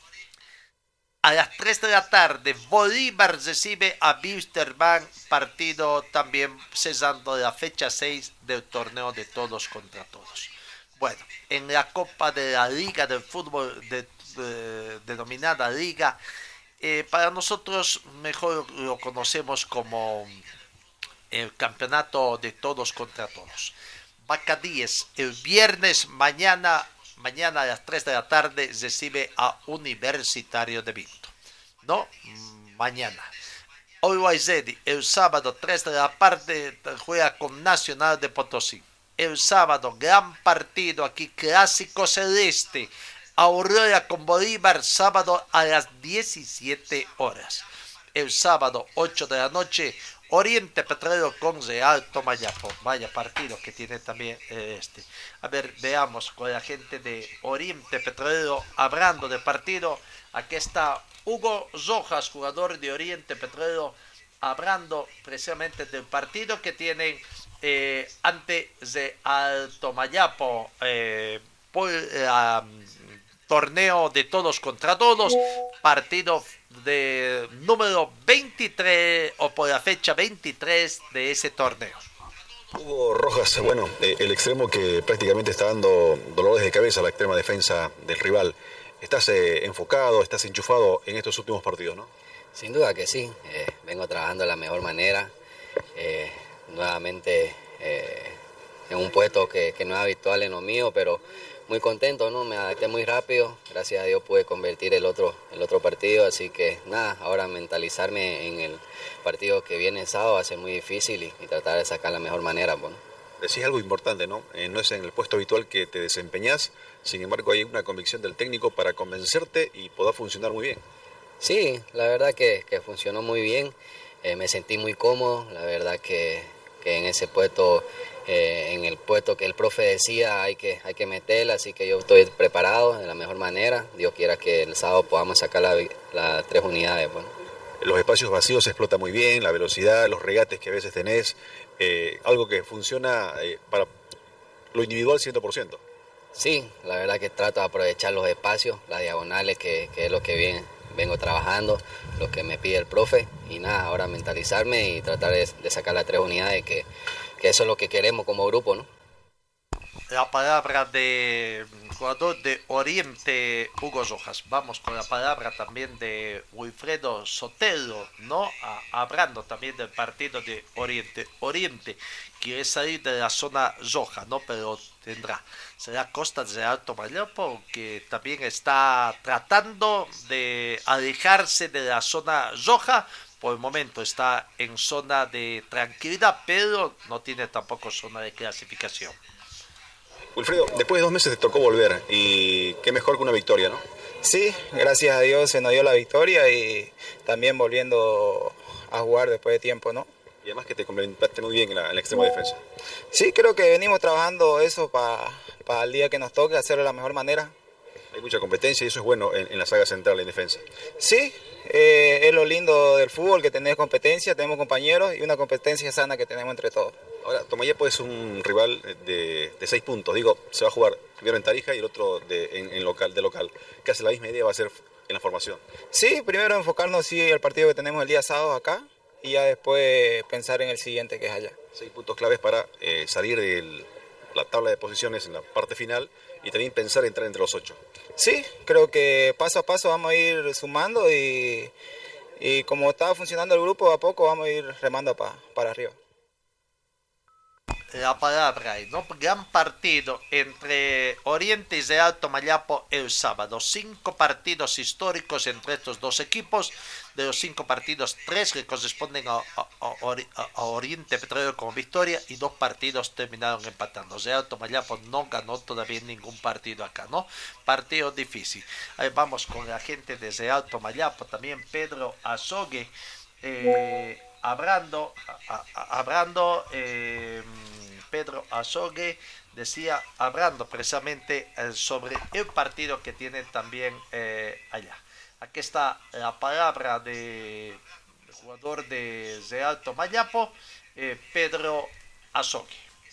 D: a las 3 de la tarde, Bolívar recibe a Wilstermann, partido también cesando la fecha 6 del torneo de todos contra todos. Bueno, en la Copa de la Liga del Fútbol denominada Liga, para nosotros mejor lo conocemos como el campeonato de todos contra todos. Bacadíes, el viernes mañana a las 3 de la tarde recibe a Universitario de Vinto. ¿No? Mañana. Always Ready, el sábado 3 de la tarde juega con Nacional de Potosí. El sábado, gran partido aquí, clásico celeste. Aurora con Bolívar, sábado a las 17 horas. El sábado, 8 de la noche, Oriente Petrolero con Real Tomayapo. Vaya partido que tiene también este. A ver, veamos con la gente de Oriente Petrolero hablando de partido. Aquí está Hugo Rojas, jugador de Oriente Petrolero, hablando precisamente del partido que tienen ante Real Tomayapo por torneo de todos contra todos, partido de número 23 o por la fecha 23 de ese torneo.
M: Hugo Rojas, bueno, el extremo que prácticamente está dando dolores de cabeza a la extrema defensa del rival. ¿Estás enfocado, estás enchufado en estos últimos partidos, no?
N: Sin duda que sí, vengo trabajando de la mejor manera, nuevamente en un puesto que no es habitual en lo mío, pero muy contento, ¿no? Me adapté muy rápido, gracias a Dios pude convertir el otro partido, así que nada, ahora mentalizarme en el partido que viene el sábado va a ser muy difícil y tratar de sacar la mejor manera, bueno.
M: Decís algo importante, ¿no? No es en el puesto habitual que te desempeñás, sin embargo hay una convicción del técnico para convencerte y poder funcionar muy bien.
N: Sí, la verdad que funcionó muy bien, me sentí muy cómodo, la verdad que en ese puesto, en el puesto que el profe decía hay que meterla, así que yo estoy preparado de la mejor manera, Dios quiera que el sábado podamos sacar las 3 unidades, bueno.
M: Los espacios vacíos se explota muy bien, la velocidad, los regates que a veces tenés, algo que funciona para lo individual 100%.
N: Sí, la verdad que trato de aprovechar los espacios, las diagonales, que es lo que vengo trabajando, lo que me pide el profe, y nada, ahora mentalizarme y tratar de sacar las 3 unidades, que eso es lo que queremos como grupo, ¿no?
D: La palabra de jugador de Oriente, Hugo Rojas. Vamos con la palabra también de Wilfredo Sotelo, ¿no? Hablando también del partido de Oriente. Oriente quiere salir de la zona roja, ¿no? Pero será Costas de Alto Mayapo, que también está tratando de alejarse de la zona roja. Por el momento está en zona de tranquilidad, pero no tiene tampoco zona de clasificación.
M: Wilfredo, después de 2 meses te tocó volver y qué mejor que una victoria, ¿no?
O: Sí, gracias a Dios se nos dio la victoria y también volviendo a jugar después de tiempo, ¿no?
M: Y además que te complementaste muy bien en la extrema defensa.
O: Sí, creo que venimos trabajando eso para el día que nos toque, hacerlo de la mejor manera.
M: Hay mucha competencia y eso es bueno en la saga central en defensa.
O: Sí, es lo lindo del fútbol, que tenemos competencia, tenemos compañeros y una competencia sana que tenemos entre todos.
M: Ahora, Tomayapo es un rival de 6 puntos. Digo, se va a jugar primero en Tarija y el otro de local. Casi la misma idea va a ser en la formación.
O: Sí, primero enfocarnos en el partido que tenemos el día sábado acá y ya después pensar en el siguiente que es allá.
M: 6 puntos claves para salir de la tabla de posiciones en la parte final y también pensar en entrar entre los 8.
O: Sí, creo que paso a paso vamos a ir sumando y como está funcionando el grupo, a poco vamos a ir remando para arriba.
D: La palabra, ¿no? Gran partido entre Oriente y Real Tomayapo el sábado. 5 partidos históricos entre estos dos equipos. De los 5 partidos, 3 le corresponden a Oriente Petrolero como victoria y 2 partidos terminaron empatando. Real Tomayapo no ganó todavía ningún partido acá, ¿no? Partido difícil. Ahí vamos con la gente de Real Tomayapo, también Pedro Azogue, hablando, Pedro Azogue decía, hablando precisamente sobre el partido que tienen también allá. Aquí está la palabra del jugador de Real Tomayapo, Pedro Azogue.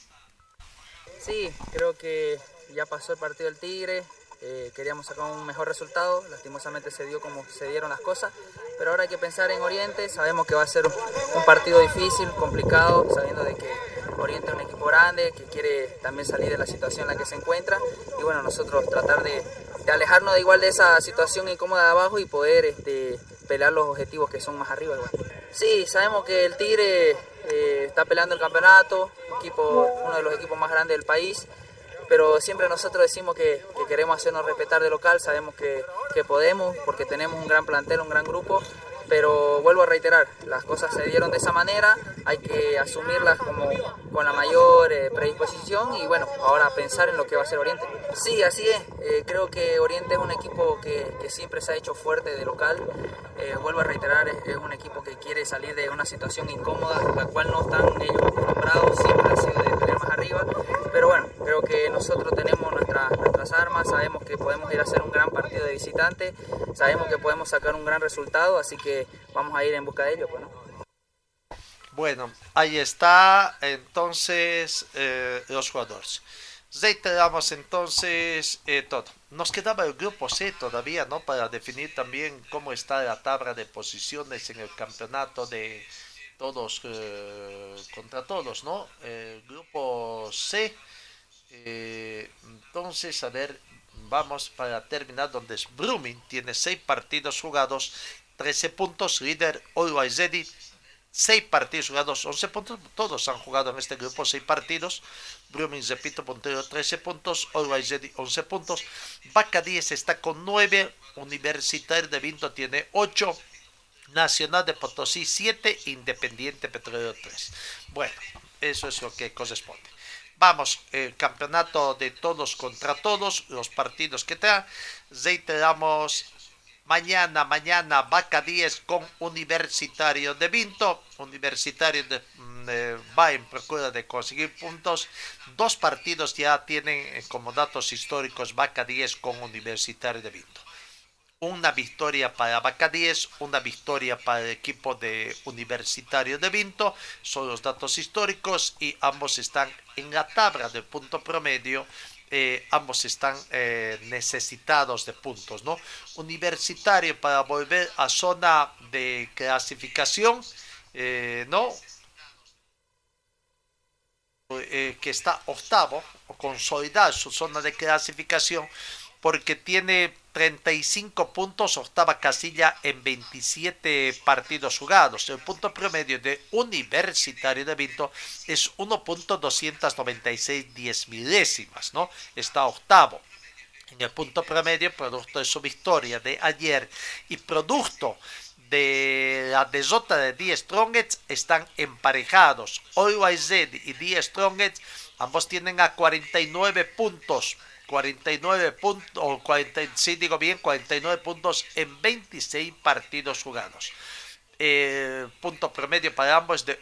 P: Sí, creo que ya pasó el partido del Tigre. Queríamos sacar un mejor resultado, lastimosamente se dio como se dieron las cosas, pero ahora hay que pensar en Oriente. Sabemos que va a ser un partido difícil, complicado, sabiendo de que Oriente es un equipo grande, que quiere también salir de la situación en la que se encuentra, y bueno, nosotros tratar de alejarnos igual de esa situación incómoda de abajo y poder pelear los objetivos que son más arriba igual. Sí, sabemos que el Tigre está peleando el campeonato, uno de los equipos más grandes del país, pero siempre nosotros decimos que queremos hacernos respetar de local, sabemos que podemos, porque tenemos un gran plantel, un gran grupo, pero vuelvo a reiterar, las cosas se dieron de esa manera, hay que asumirlas con la mayor predisposición y bueno, ahora pensar en lo que va a ser Oriente. Sí, así es, creo que Oriente es un equipo que siempre se ha hecho fuerte de local, vuelvo a reiterar, es un equipo que quiere salir de una situación incómoda, la cual no están ellos acostumbrados, siempre han sido de pelear más arriba, pero bueno, creo que nosotros tenemos nuestras armas, sabemos que podemos ir a hacer un gran partido de visitante, sabemos que podemos sacar un gran resultado, así que vamos a ir en busca de ello, pues, ¿no?
D: Bueno, ahí está entonces los jugadores. Reiteramos entonces todo. Nos quedaba el grupo C todavía, ¿no? Para definir también cómo está la tabla de posiciones en el campeonato de todos contra todos, ¿no? El grupo C. Entonces, a ver, vamos para terminar donde es Blooming, tiene 6 partidos jugados, 13 puntos, líder Always Ready, 6 partidos jugados, 11 puntos, todos han jugado en este grupo 6 partidos, Blooming, repito, puntero 13 puntos, Always Ready 11 puntos, Vaca 10 está con 9, Universitario de Vinto tiene 8, Nacional de Potosí 7, Independiente Petrolero 3. Bueno, eso es lo que corresponde. Vamos, el campeonato de todos contra todos, los partidos que traen. Reiteramos, mañana Vaca 10 con Universitario de Vinto. Universitario va en procura de conseguir puntos. 2 partidos ya tienen como datos históricos Vaca 10 con Universitario de Vinto. una victoria para Vaca 10, una victoria para el equipo de Universitario de Vinto, son los datos históricos y ambos están en la tabla de punto promedio, ambos están necesitados de puntos, ¿no? Universitario para volver a zona de clasificación, ¿no? Que está octavo, o consolidar su zona de clasificación, porque tiene 35 puntos, octava casilla en 27 partidos jugados. El punto promedio de Universitario de Vinto es 1.296 10 ¿no? Está octavo en el punto promedio, producto de su victoria de ayer y producto de la derrota de Die Strongets. Están emparejados. OYZ y Die Strongets ambos tienen a 49 puntos. 49 puntos en 26 partidos jugados. Punto promedio para ambos es de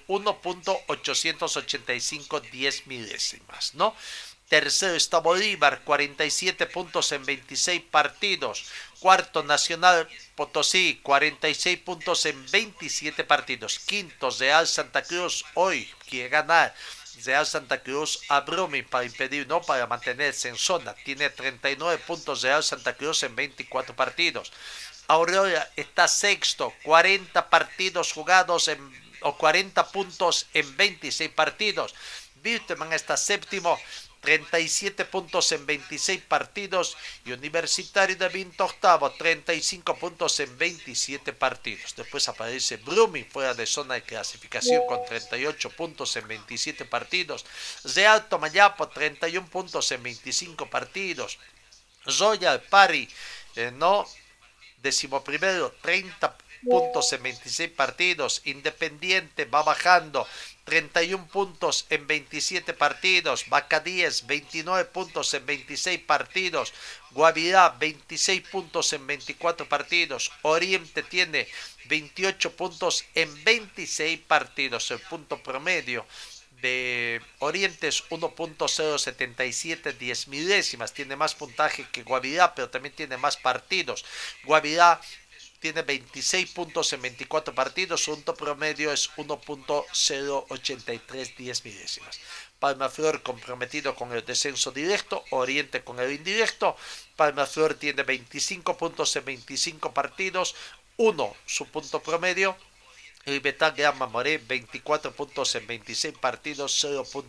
D: 1.885 10 ¿no? Tercero está Bolívar, 47 puntos en 26 partidos. Cuarto, Nacional Potosí, 46 puntos en 27 partidos. Quinto, Real Santa Cruz, hoy quiere ganar. Real Santa Cruz a Brumming para impedir, no para mantenerse en zona. Tiene 39 puntos Real Santa Cruz en 24 partidos. Aurora está sexto, 40 partidos jugados o 40 puntos en 26 partidos. Wilstermann está séptimo, 37 puntos en 26 partidos, y Universitario de Vinto octavo, 35 puntos en 27 partidos. Después aparece Brumming fuera de zona de clasificación con 38 puntos en 27 partidos. Real Tomayapo, 31 puntos en 25 partidos. Royal Pari, decimoprimero, 30 puntos en 26 partidos. Independiente va bajando, 31 puntos en 27 partidos. Vaca 10, 29 puntos en 26 partidos. Guavirá, 26 puntos en 24 partidos. Oriente tiene 28 puntos en 26 partidos. El punto promedio de Oriente es 1.077 10 tiene más puntaje que Guavirá, pero también tiene más partidos. Guavirá tiene 26 puntos en 24 partidos, su punto promedio es 1.083 10 Palmaflor comprometido con el descenso directo, Oriente con el indirecto. Palmaflor tiene 25 puntos en 25 partidos, 1 su punto promedio. Libertad Granma Moré, 24 puntos en 26 partidos,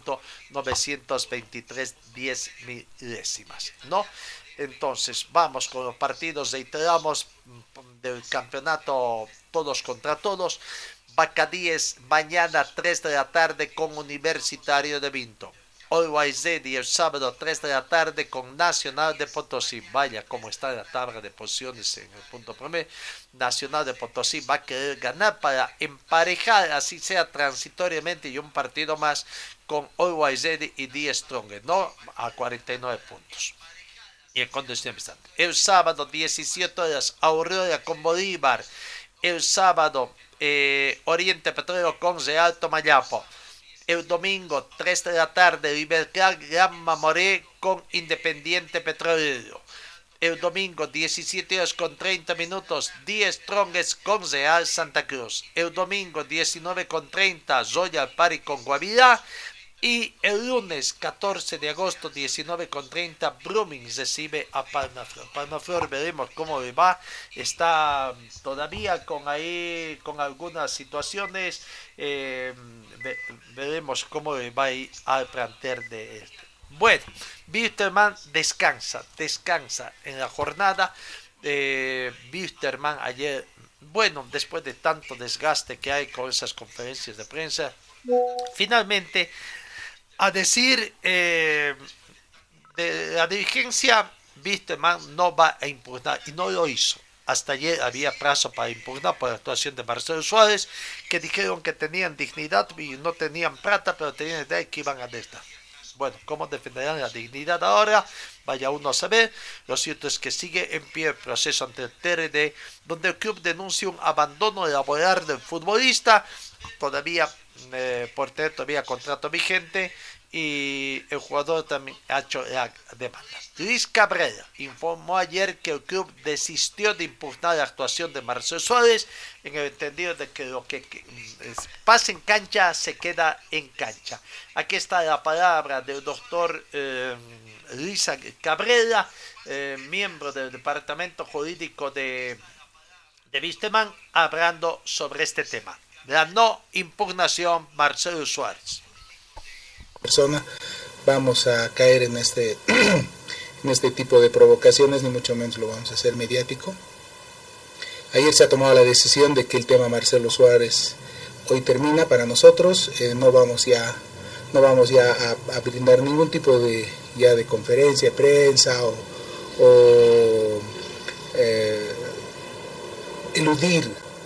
D: 0.923 10 ¿no? Entonces, vamos con los partidos, reiteramos, del campeonato todos contra todos. Vaca 10, mañana 3 de la tarde con Universitario de Vinto. OYZ y el sábado 3 de la tarde con Nacional de Potosí. Vaya cómo está la tabla de posiciones en el punto promedio. Nacional de Potosí va a querer ganar para emparejar, así sea transitoriamente, y un partido más con OYZ y Die Strongest, ¿no? A 49 puntos. Y en condición bastante. El sábado 17 horas, Aurora con Bolívar. El sábado Oriente Petrolero con Real Tomayapo. El domingo 3 de la tarde, Libertad Granma Moré con Independiente Petrolero. El domingo 17 horas con 30 minutos, Die Strongest con Real Santa Cruz. El domingo 19 con 30, Royal Pari con Guavirá. Y el lunes 14 de agosto, 19 con 30, Brumming recibe a Palmaflor. Palmaflor veremos cómo le va. Está todavía con algunas situaciones. Veremos cómo le va a ir al plantel de este. Bueno, Wilstermann descansa en la jornada. Wilstermann ayer, bueno, después de tanto desgaste que hay con esas conferencias de prensa, finalmente, a decir de la dirigencia, Wilstermann no va a impugnar, y no lo hizo. Hasta ayer había plazo para impugnar por la actuación de Marcelo Suárez, que dijeron que tenían dignidad y no tenían plata, pero tenían idea que iban a destar. Bueno, ¿cómo defenderán la dignidad ahora? Vaya uno a saber. Lo cierto es que sigue en pie el proceso ante el TRD, donde el club denuncia un abandono laboral del futbolista, todavía por tener todavía contrato vigente, y el jugador también ha hecho la demanda. Luis Cabrera informó ayer que el club desistió de impugnar la actuación de Marcelo Suárez en el entendido de que lo que pasa en cancha se queda en cancha. Aquí está la palabra del doctor Luis Cabrera, miembro del departamento jurídico de Vísterman, hablando sobre este tema, la no impugnación Marcelo Suárez.
H: Persona vamos a caer en este tipo de provocaciones, ni mucho menos lo vamos a hacer mediático. Ayer se ha tomado la decisión de que el tema Marcelo Suárez hoy termina para nosotros. No vamos ya a brindar ningún tipo de conferencia de prensa o eludir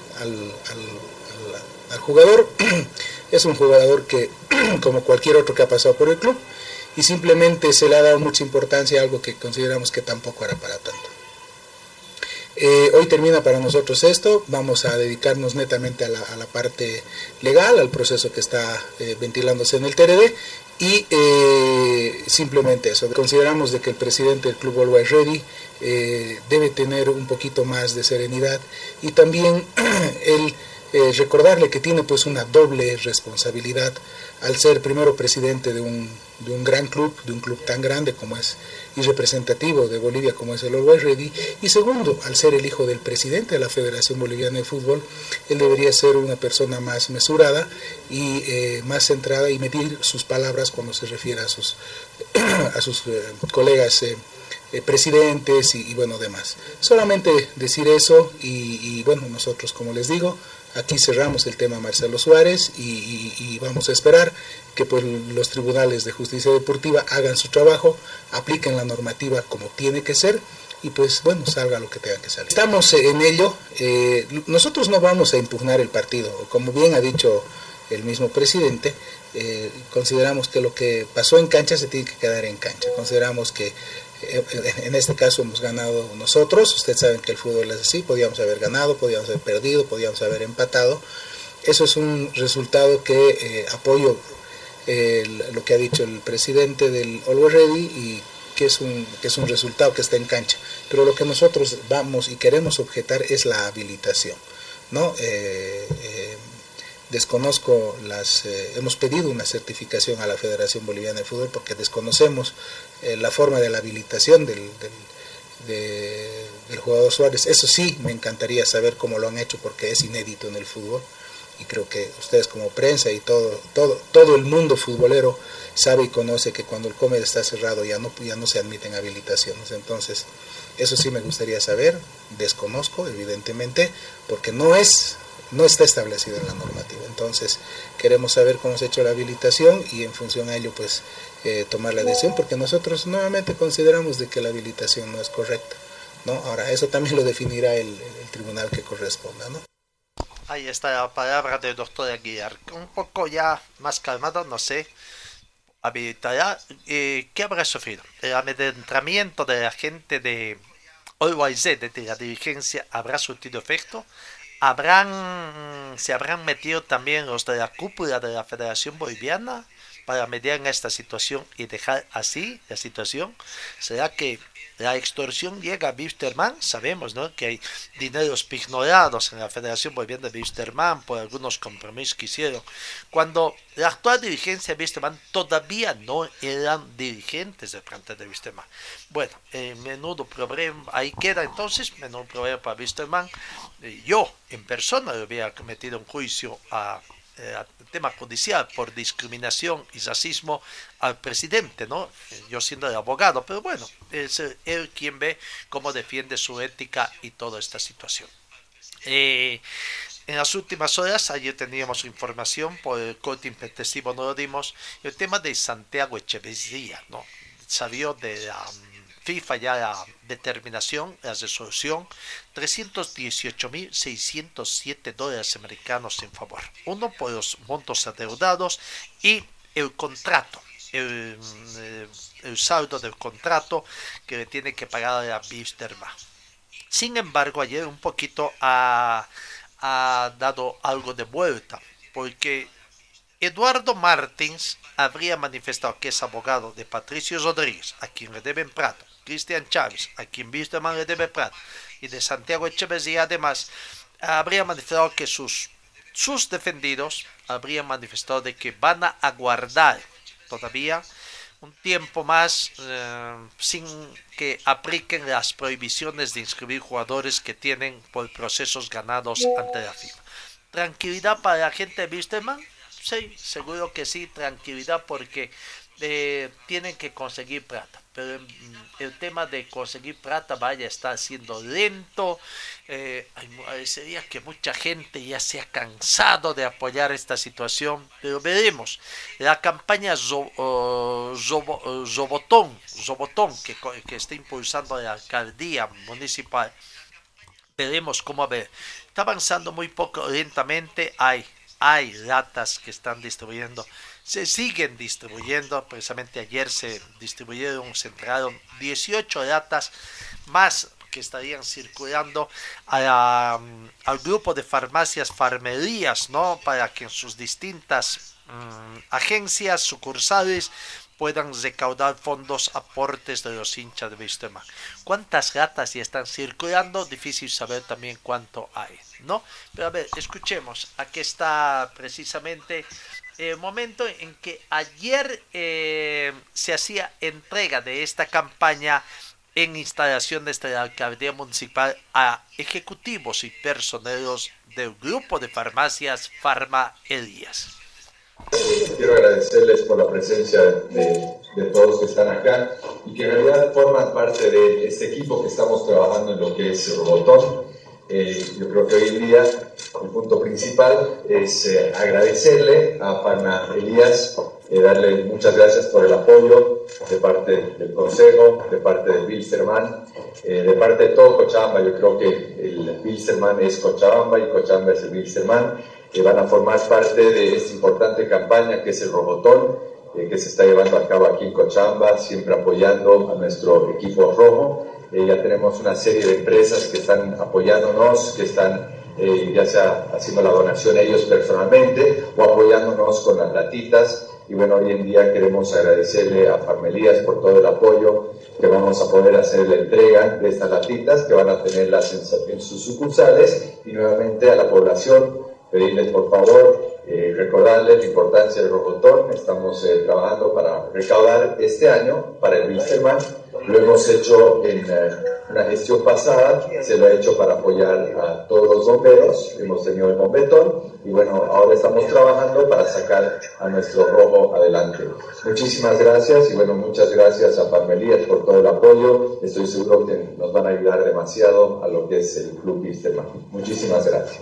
H: al jugador. Es un jugador que, como cualquier otro que ha pasado por el club, y simplemente se le ha dado mucha importancia a algo que consideramos que tampoco era para tanto. Hoy termina para nosotros esto, vamos a dedicarnos netamente a la parte legal, al proceso que está ventilándose en el TRD, y simplemente eso. Consideramos de que el presidente del club Always Ready debe tener un poquito más de serenidad, y también él recordarle que tiene pues una doble responsabilidad al ser primero presidente de un gran club, de un club tan grande como es y representativo de Bolivia como es el Always Ready, y segundo, al ser el hijo del presidente de la Federación Boliviana de Fútbol, él debería ser una persona más mesurada y más centrada y medir sus palabras cuando se refiere a sus colegas presidentes y bueno, demás. Solamente decir eso y bueno, nosotros, como les digo, aquí cerramos el tema Marcelo Suárez y vamos a esperar que pues los tribunales de justicia deportiva hagan su trabajo, apliquen la normativa como tiene que ser y pues bueno, salga lo que tenga que salir. Estamos en ello. Nosotros no vamos a impugnar el partido, como bien ha dicho el mismo presidente. Consideramos que lo que pasó en cancha se tiene que quedar en cancha. Consideramos que en este caso hemos ganado nosotros. Ustedes saben que el fútbol es así, podíamos haber ganado, podíamos haber perdido, podíamos haber empatado. Eso es un resultado que apoyo lo que ha dicho el presidente del Always Ready y que es un resultado que está en cancha. Pero lo que nosotros vamos y queremos objetar es la habilitación, ¿no? Desconozco hemos pedido una certificación a la Federación Boliviana de Fútbol porque desconocemos la forma de la habilitación del jugador Suárez. Eso sí, me encantaría saber cómo lo han hecho porque es inédito en el fútbol y creo que ustedes como prensa y todo el mundo futbolero sabe y conoce que cuando el COMED está cerrado ya no se admiten habilitaciones. Entonces, eso sí me gustaría saber, desconozco evidentemente porque no está establecido en la normativa. Entonces queremos saber cómo se ha hecho la habilitación y en función a ello pues tomar la decisión, porque nosotros nuevamente consideramos de que la habilitación no es correcta, ¿no? Ahora eso también lo definirá el tribunal que corresponda, ¿no?
D: Ahí está la palabra del doctor Aguilar, un poco ya más calmado, no sé, habilitará. ¿Qué habrá sufrido? El amedrentamiento de la gente de Always Ready, de la dirigencia, habrá surtido efecto. ¿Se habrán metido también los de la cúpula de la Federación Boliviana para mediar en esta situación y dejar así la situación? ¿Será que la extorsión llega a Vísterman? Sabemos, ¿no?, que hay dineros pignorados en la Federación Boliviana de Vísterman por algunos compromisos que hicieron, cuando la actual dirigencia de Vísterman todavía no eran dirigentes del plantel de Vísterman. Bueno, menudo problema, ahí queda entonces, menudo problema para Vísterman. Yo, en persona, le hubiera metido un juicio a tema judicial por discriminación y racismo al presidente, ¿no? Yo siendo el abogado, pero bueno, es él quien ve cómo defiende su ética y toda esta situación. En las últimas horas, ayer teníamos información por el corte intempestivo, no lo dimos, el tema de Santiago Echeverría, ¿no? Salió de la FIFA ya la determinación, la resolución, $318,607 americanos en favor. Uno por los montos adeudados y el contrato, el saldo del contrato que le tiene que pagar a Vísterman. Sin embargo, ayer un poquito ha dado algo de vuelta, porque Eduardo Martins habría manifestado que es abogado de Patricio Rodríguez, a quien le deben plata, Cristian Chávez, a quien Wilstermann le debe plata, y de Santiago Echeverría, además, habría manifestado que sus defendidos habrían manifestado de que van a aguardar todavía un tiempo más sin que apliquen las prohibiciones de inscribir jugadores que tienen por procesos ganados ante la FIFA. ¿Tranquilidad para la gente de Wilstermann? Sí, seguro que sí, tranquilidad, porque tienen que conseguir plata, pero el tema de conseguir plata vaya a estar siendo lento. Sería que mucha gente ya se ha cansado de apoyar esta situación, pero veremos. La campaña Zobotón que está impulsando la alcaldía municipal, veremos cómo ver. Está avanzando muy poco, lentamente. Hay latas que están distribuyendo, se siguen distribuyendo. Precisamente ayer se entregaron 18 latas más que estarían circulando al grupo de farmacias Farmerías, ¿no? Para que en sus distintas agencias, sucursales, puedan recaudar fondos, aportes de los hinchas de Wilstermann. ¿Cuántas latas ya están circulando? Difícil saber también cuánto hay, ¿no? Pero a ver, escuchemos. Aquí está precisamente el momento en que ayer se hacía entrega de esta campaña en instalaciones de la alcaldía municipal a ejecutivos y personeros del grupo de farmacias Farma Elías.
Q: Quiero agradecerles por la presencia de todos que están acá y que en realidad forman parte de este equipo que estamos trabajando en lo que es el Robotón. Yo creo que hoy en día el punto principal es agradecerle a Farma Elías, darle muchas gracias por el apoyo de parte del Consejo, de parte de Wilstermann, de parte de todo Cochabamba. Yo creo que el Wilstermann es Cochabamba y Cochabamba es el Wilstermann, que van a formar parte de esta importante campaña que es el Robotón, que se está llevando a cabo aquí en Cochabamba, siempre apoyando a nuestro equipo rojo. Ya tenemos una serie de empresas que están apoyándonos, que están ya sea haciendo la donación ellos personalmente o apoyándonos con las latitas. Y bueno, hoy en día queremos agradecerle a Farmelías por todo el apoyo, que vamos a poder hacer la entrega de estas latitas, que van a tenerlas en sus sucursales, y nuevamente a la población pedirles por favor, recordarles la importancia del Robotón. Estamos trabajando para recaudar este año para el Wilstermann. Lo hemos hecho en una gestión pasada, se lo ha hecho para apoyar a todos los bomberos, hemos tenido el bombetón y bueno, ahora estamos trabajando para sacar a nuestro rojo adelante. Muchísimas gracias y bueno, muchas gracias a Farmelías por todo el apoyo. Estoy seguro que nos van a ayudar demasiado a lo que es el Club Wilstermann. Muchísimas gracias.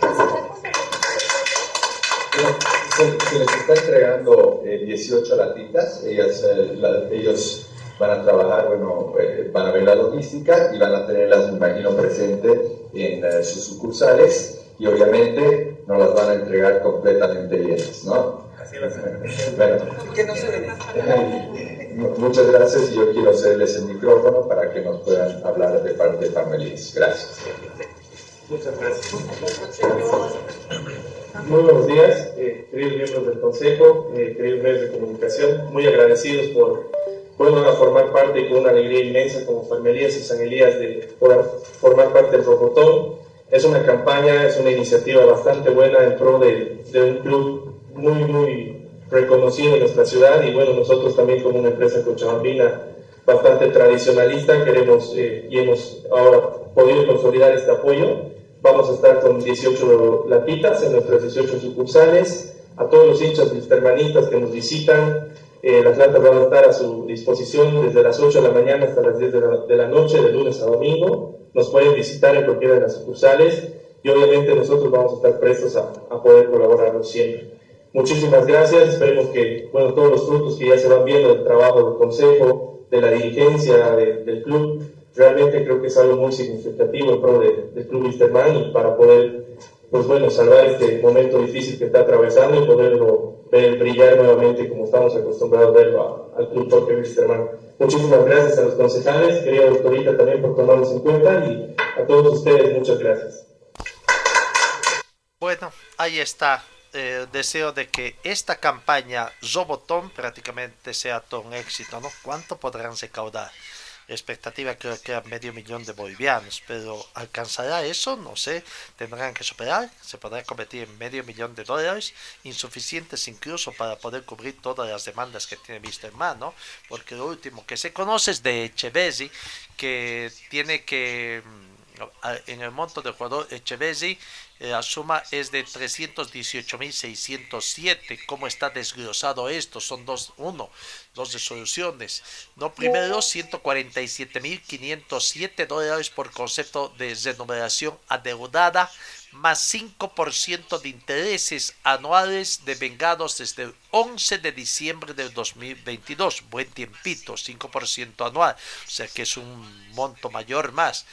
Q: Se les está entregando 18 latitas, ellos van a trabajar, bueno, van a ver la logística y van a tenerlas, me imagino, presente en sus sucursales y obviamente no las van a entregar completamente llenas, ¿no? Así va a ser. Bueno, muchas gracias y yo quiero cederles el micrófono para que nos puedan hablar de parte de Farmelías. Gracias.
R: Muchas gracias. Muy buenos días, queridos miembros del Consejo, queridos medios de comunicación, muy agradecidos por formar parte y con una alegría inmensa como Farmelías y San Elías de poder formar parte del Robotón. Es una campaña, es una iniciativa bastante buena en pro de un club muy reconocido en nuestra ciudad y bueno, nosotros también como una empresa cochabambina bastante tradicionalista queremos y hemos ahora podido consolidar este apoyo. Vamos a estar con 18 latitas en nuestras 18 sucursales. A todos los hinchas wilstermannistas que nos visitan, las latas van a estar a su disposición desde las 8 de la mañana hasta las 10 de la noche, de lunes a domingo. Nos pueden visitar en cualquiera de las sucursales y obviamente nosotros vamos a estar prestos a poder colaborarnos siempre. Muchísimas gracias. Esperemos que todos los frutos que ya se van viendo del trabajo del Consejo, de la dirigencia del club, realmente creo que es algo muy significativo en pro del Club Wilstermann y para poder salvar este momento difícil que está atravesando y poderlo ver brillar nuevamente como estamos acostumbrados a verlo al Club Jorge Wilstermann. Muchísimas gracias a los concejales, querida doctorita también por tomarnos en cuenta y a todos ustedes muchas gracias.
D: Bueno, ahí está deseo de que esta campaña Robotón prácticamente sea todo un éxito, ¿no? ¿Cuánto podrán recaudar? La expectativa creo que era $500,000 de bolivianos, pero ¿alcanzará eso? No sé, tendrán que superar, se podrá convertir en $500,000, insuficientes incluso para poder cubrir todas las demandas que tiene Wisterman, ¿no? Porque lo último que se conoce es de Echeverri, que tiene que, en el monto del jugador Echeverri, la suma es de 318.607. ¿Cómo está desglosado esto? Son dos resoluciones. No, primero $147.507 por concepto de remuneración adeudada, más 5% de intereses anuales devengados desde el 11 de diciembre del 2022. Buen tiempito, 5% anual, o sea que es un monto mayor más.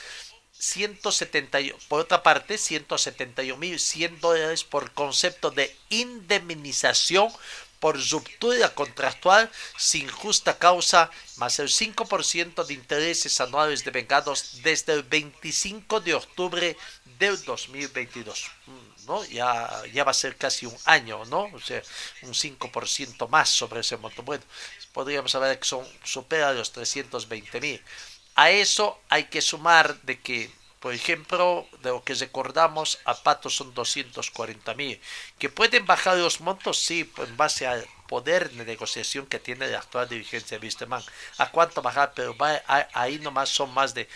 D: Por otra parte, $171.100 por concepto de indemnización por ruptura contractual sin justa causa, más el 5% de intereses anuales devengados desde el 25 de octubre del 2022. ¿No? Ya va a ser casi un año, ¿no? O sea, un 5% más sobre ese monto. Bueno, podríamos saber que supera los 320.000. A eso hay que sumar de que, por ejemplo, de lo que recordamos, a Pato son 240.000. ¿Que pueden bajar los montos? Sí, en base al poder de negociación que tiene la actual dirigencia de Wisterman. ¿A cuánto bajar? Pero ahí nomás son más de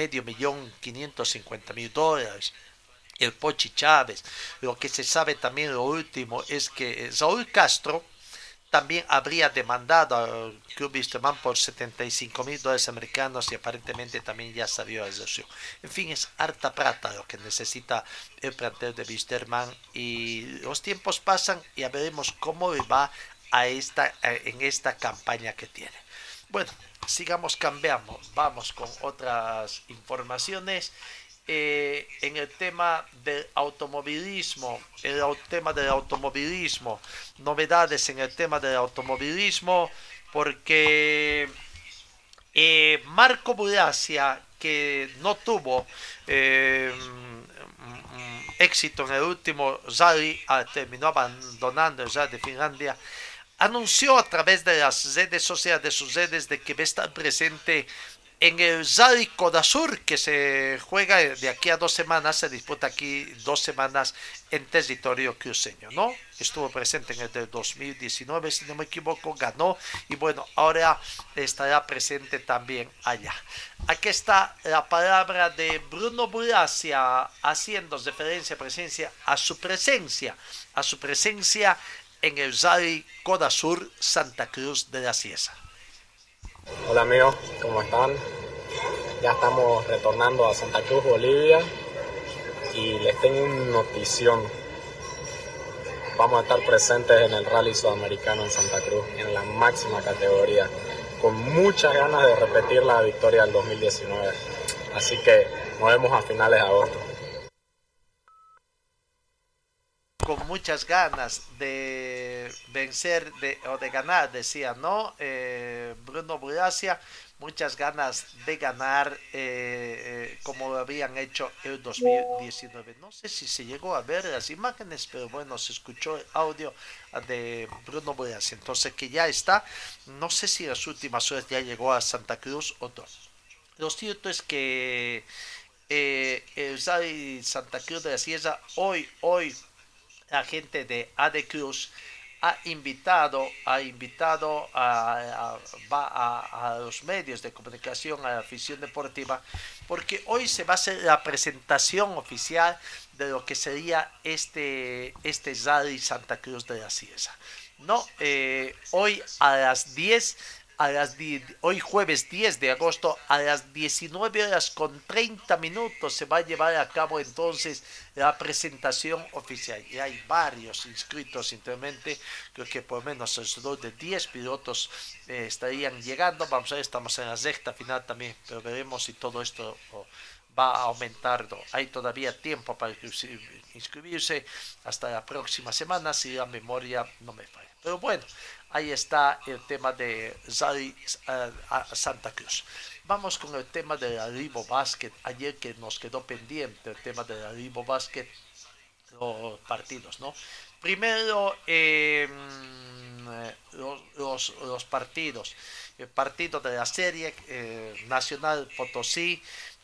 D: $550.000. El Pochi Chávez. Lo que se sabe también, lo último, es que Raúl Castro también habría demandado al Club Wisterman por $75.000 americanos y aparentemente también ya salió la resolución. En fin, es harta plata lo que necesita el plantel de Wisterman y los tiempos pasan y ya veremos cómo va en esta campaña que tiene. Bueno, sigamos cambiando, vamos con otras informaciones. En el tema del automovilismo, novedades en el tema del automovilismo, porque Marco Buracia, que no tuvo éxito en el último rally, terminó abandonando el rally de Finlandia, anunció a través de las redes sociales, de sus redes, de que va a estar presente en el Rally Codasur, que se juega de aquí a 2 semanas, se disputa aquí 2 semanas en territorio cruceño, ¿no? Estuvo presente en el del 2019, si no me equivoco, ganó, y bueno, ahora estará presente también allá. Aquí está la palabra de Bruno Buracia, haciendo referencia a su presencia en el Rally Codasur Santa Cruz de la Sierra.
S: Hola amigos, ¿cómo están? Ya estamos retornando a Santa Cruz, Bolivia, y les tengo una notición. Vamos a estar presentes en el Rally Sudamericano en Santa Cruz, en la máxima categoría, con muchas ganas de repetir la victoria del 2019. Así que nos vemos a finales de agosto.
D: Con muchas ganas de vencer o de ganar, decía, ¿no? Bruno Buracia, muchas ganas de ganar como lo habían hecho el 2019. No sé si se llegó a ver las imágenes, pero bueno, se escuchó el audio de Bruno Buracia. Entonces que ya está, no sé si en las últimas horas ya llegó a Santa Cruz o no. Lo cierto es que el Rally Santa Cruz de la Sierra hoy la gente de AD Cruz ha invitado a los medios de comunicación, a la afición deportiva, porque hoy se va a hacer la presentación oficial de lo que sería este Rally Santa Cruz de la Sierra. No, hoy a las 10, hoy jueves 10 de agosto a las 19:30 se va a llevar a cabo entonces la presentación oficial. Y hay varios inscritos simplemente, creo que por lo menos alrededor de 10 pilotos estarían llegando. Vamos a ver, estamos en la recta final también, pero veremos si todo esto va a aumentar. Hay todavía tiempo para inscribirse hasta la próxima semana, si la memoria no me falla. Pero bueno, ahí está el tema de Rally Santa Cruz. Vamos con el tema del Arribo Basket. Ayer que nos quedó pendiente el tema del Arribo Basket. los partidos, ¿no? Primero, los partidos. El partido de la serie, Nacional Potosí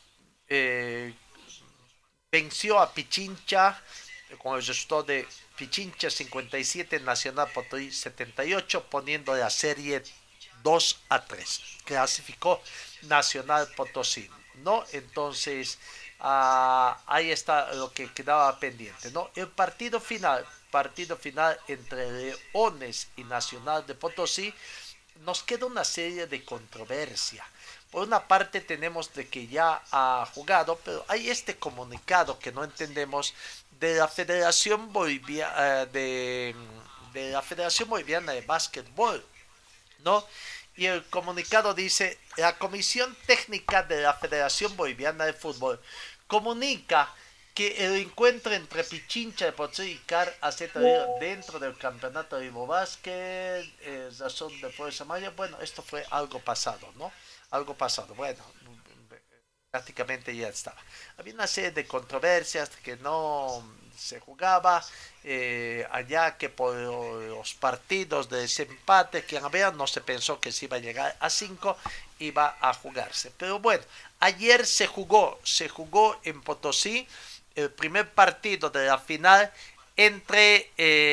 D: venció a Pichincha con el resultado de Pichincha 57, Nacional Potosí 78, poniendo la serie 2-3. Clasificó Nacional Potosí, ¿no? Entonces, ahí está lo que quedaba pendiente, ¿no? El partido final entre Leones y Nacional de Potosí, nos queda una serie de controversia. Por una parte tenemos de que ya ha jugado, pero hay este comunicado que no entendemos de la Federación Boliviana de la Federación Boliviana de Básquetbol, ¿no? Y el comunicado dice: la Comisión Técnica de la Federación Boliviana de Fútbol comunica que el encuentro entre Pichincha de Potosí y CAR AZ dentro del campeonato de Vivo Básquet, razón de fuerza mayor, bueno, esto fue algo pasado, ¿no? Algo pasado, bueno, prácticamente ya estaba. Había una serie de controversias que no se jugaba allá, que por los partidos de desempate que había, no se pensó que se iba a llegar a 5, iba a jugarse. Pero bueno, ayer se jugó en Potosí el primer partido de la final entre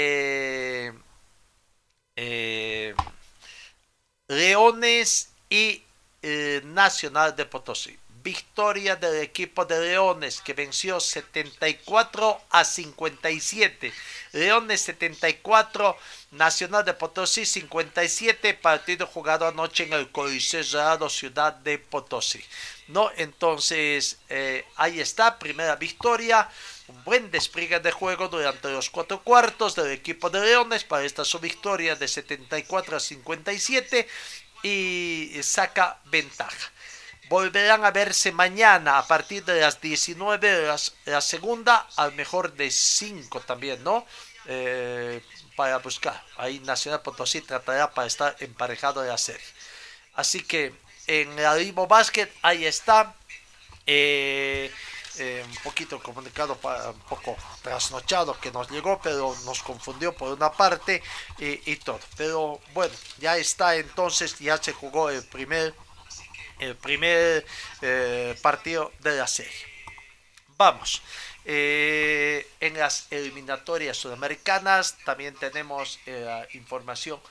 D: Leones y Nacional de Potosí. Victoria del equipo de Leones, que venció 74-57. Leones 74, Nacional de Potosí 57. Partido jugado anoche en el Coliseo Dorado, ciudad de Potosí, ¿no? Entonces, ahí está, primera victoria. Un buen despliegue de juego durante los 4 cuartos del equipo de Leones para esta su victoria de 74-57 y saca ventaja. Volverán a verse mañana a partir de las 19 horas, la segunda, al mejor de 5 también, ¿no? Para buscar. Ahí Nacional Potosí tratará para estar emparejado de la serie. Así que en el Vivo Básquet, ahí está. Un poquito comunicado, un poco trasnochado que nos llegó, pero nos confundió por una parte y todo. Pero bueno, ya está, entonces ya se jugó el primer partido de la serie. Vamos, en las eliminatorias sudamericanas también tenemos información.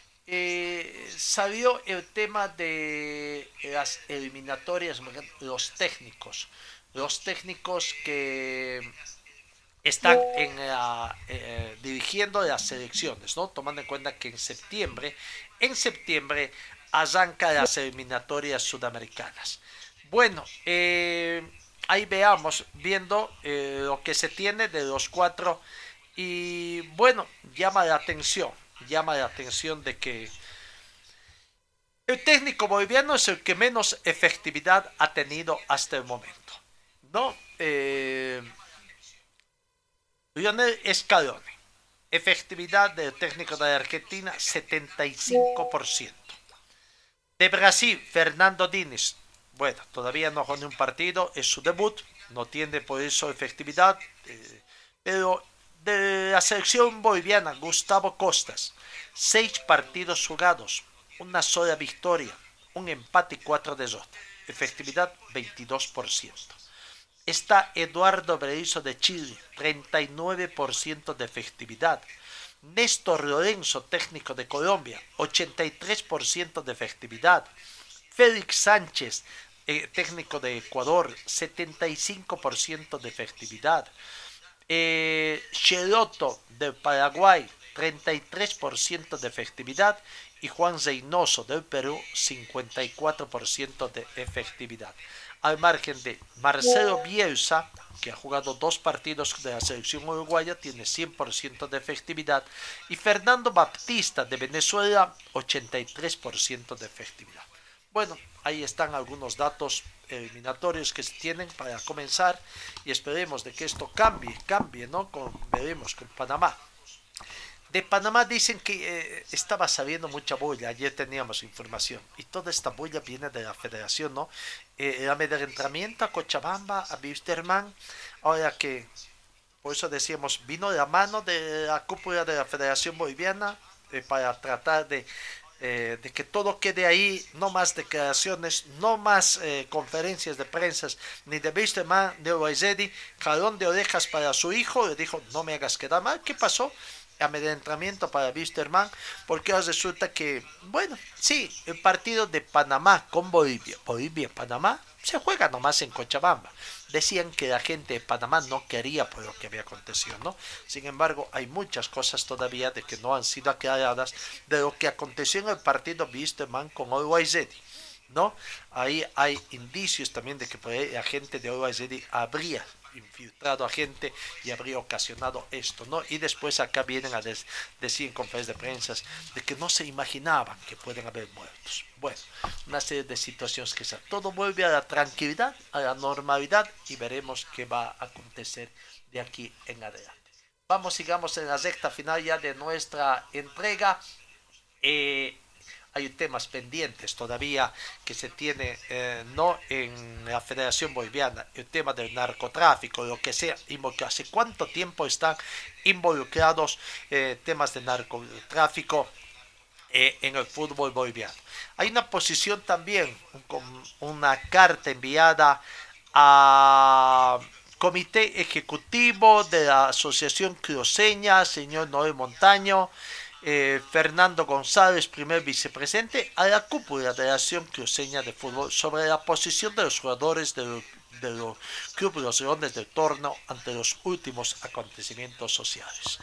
D: Salió el tema de las eliminatorias, los técnicos que están dirigiendo las selecciones, ¿no? Tomando en cuenta que en septiembre arranca las eliminatorias sudamericanas. Bueno, ahí viendo lo que se tiene de los 4, y bueno, llama la atención de que el técnico boliviano es el que menos efectividad ha tenido hasta el momento, ¿no? Lionel Scaloni, efectividad del técnico de Argentina 75%. De Brasil, Fernando Diniz, bueno, todavía no jugó ni un partido, es su debut, no tiene por eso efectividad, pero de la selección boliviana, Gustavo Costas, 6 partidos jugados, una sola victoria, un empate y 4 derrotas, efectividad 22%. Está Eduardo Berizzo de Chile, 39% de efectividad. Néstor Lorenzo, técnico de Colombia, 83% de efectividad. Félix Sánchez, técnico de Ecuador, 75% de efectividad. Cheloto de Paraguay, 33% de efectividad. Y Juan Reynoso del Perú, 54% de efectividad. Al margen de Marcelo Bielsa, que ha jugado 2 partidos de la selección uruguaya, tiene 100% de efectividad, y Fernando Baptista de Venezuela, 83% de efectividad. Bueno, ahí están algunos datos eliminatorios que se tienen para comenzar, y esperemos de que esto cambie, ¿no? Veremos con Panamá. De Panamá dicen que estaba saliendo mucha bulla. Ayer teníamos información. Y toda esta bulla viene de la federación, ¿no? El amedrentamiento a Cochabamba, a Wisterman. Ahora que por eso decíamos, vino de la mano de la cúpula de la Federación Boliviana para tratar de que todo quede ahí, no más declaraciones, no más conferencias de prensa, ni de Wisterman, de Obaizedi, jalón de orejas para su hijo, le dijo, no me hagas quedar mal. ¿Qué pasó? Amedrentamiento para Wisterman, porque ahora resulta que, bueno, sí, el partido de Panamá con Bolivia-Panamá, se juega nomás en Cochabamba. Decían que la gente de Panamá no quería por lo que había acontecido, ¿no? Sin embargo, hay muchas cosas todavía de que no han sido aclaradas de lo que aconteció en el partido Wisterman con Obaizedi, ¿no? Ahí hay indicios también de que por ahí la gente de Obaizedi habría infiltrado a gente y habría ocasionado esto, ¿no? Y después acá vienen a decir en conferencias de prensa de que no se imaginaban que pueden haber muertos. Bueno, una serie de situaciones que todo vuelve a la tranquilidad, a la normalidad, y veremos qué va a acontecer de aquí en adelante. Sigamos en la recta final ya de nuestra entrega. Hay temas pendientes todavía que se tiene no en la Federación Boliviana, el tema del narcotráfico, lo que sea, hace cuánto tiempo están involucrados temas de narcotráfico en el fútbol boliviano. Hay una posición también, una carta enviada a Comité Ejecutivo de la Asociación Cruceña, señor Noel Montaño, Fernando González, primer vicepresidente, a la cúpula de la Asociación Cruceña de Fútbol sobre la posición de los jugadores de los clubes Los Leones del Torno ante los últimos acontecimientos sociales.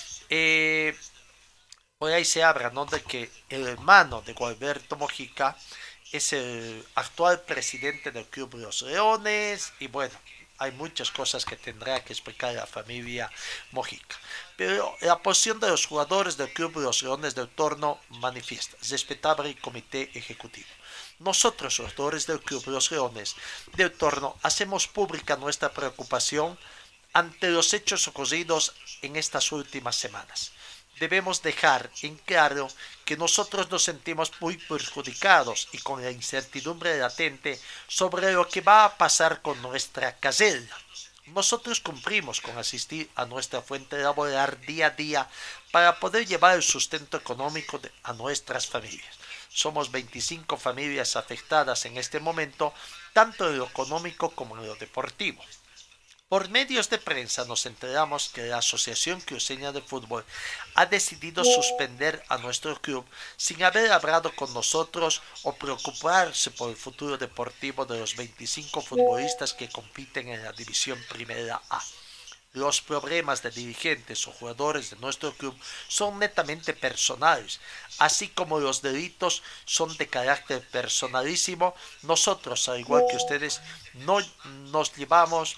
D: Por ahí se habla, ¿no?, de que el hermano de Gualberto Mojica es el actual presidente del club Los Leones, y bueno, hay muchas cosas que tendrá que explicar la familia Mojica. Pero la posición de los jugadores del club Los Leones del Torno manifiesta: respetable el comité ejecutivo. Nosotros, los jugadores del club Los Leones del Torno, hacemos pública nuestra preocupación ante los hechos ocurridos en estas últimas semanas. Debemos dejar en claro que nosotros nos sentimos muy perjudicados y con la incertidumbre latente sobre lo que va a pasar con nuestra casella. Nosotros cumplimos con asistir a nuestra fuente laboral día a día para poder llevar el sustento económico a nuestras familias. Somos 25 familias afectadas en este momento, tanto en lo económico como en lo deportivo. Por medios de prensa nos enteramos que la Asociación Cruceña de Fútbol ha decidido suspender a nuestro club sin haber hablado con nosotros o preocuparse por el futuro deportivo de los 25 futbolistas que compiten en la División Primera A. Los problemas de dirigentes o jugadores de nuestro club son netamente personales, así como los delitos son de carácter personalísimo. Nosotros, al igual que ustedes, no nos llevamos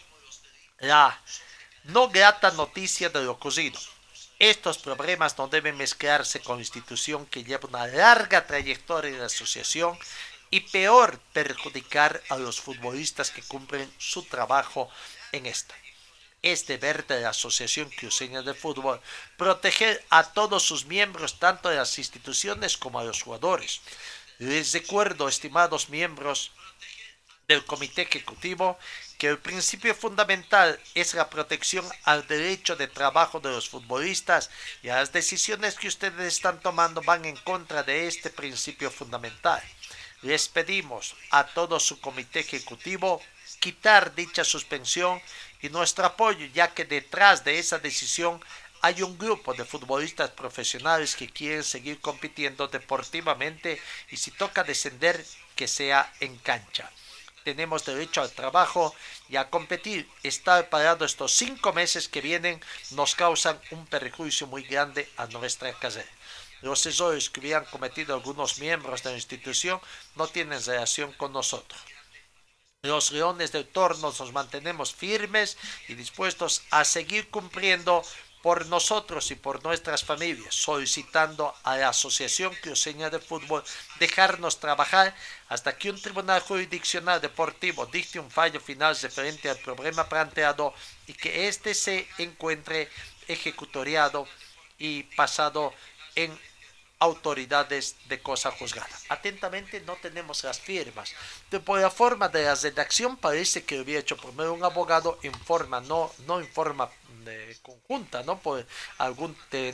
D: la no grata noticia de lo ocurrido. Estos problemas no deben mezclarse con la institución que lleva una larga trayectoria en la asociación y peor, perjudicar a los futbolistas que cumplen su trabajo en esta. Es deber de la Asociación Cruceña de Fútbol proteger a todos sus miembros, tanto de las instituciones como a los jugadores. Les recuerdo, estimados miembros del Comité Ejecutivo, que el principio fundamental es la protección al derecho de trabajo de los futbolistas, y las decisiones que ustedes están tomando van en contra de este principio fundamental. Les pedimos a todo su Comité Ejecutivo quitar dicha suspensión y nuestro apoyo, ya que detrás de esa decisión hay un grupo de futbolistas profesionales que quieren seguir compitiendo deportivamente, y si toca descender, que sea en cancha. Tenemos derecho al trabajo y a competir. Estar parado estos 5 meses que vienen nos causan un perjuicio muy grande a nuestra carrera. Los errores que hubieran cometido algunos miembros de la institución no tienen relación con nosotros. Los Leones del Torno nos mantenemos firmes y dispuestos a seguir cumpliendo por nosotros y por nuestras familias, solicitando a la Asociación Cruceña de Fútbol dejarnos trabajar hasta que un tribunal jurisdiccional deportivo dicte un fallo final referente al problema planteado y que éste se encuentre ejecutoriado y pasado en autoridades de cosa juzgada. Atentamente, no tenemos las firmas. Por la forma de la redacción parece que lo había hecho primero un abogado en forma, no en forma conjunta, ¿no? Por algún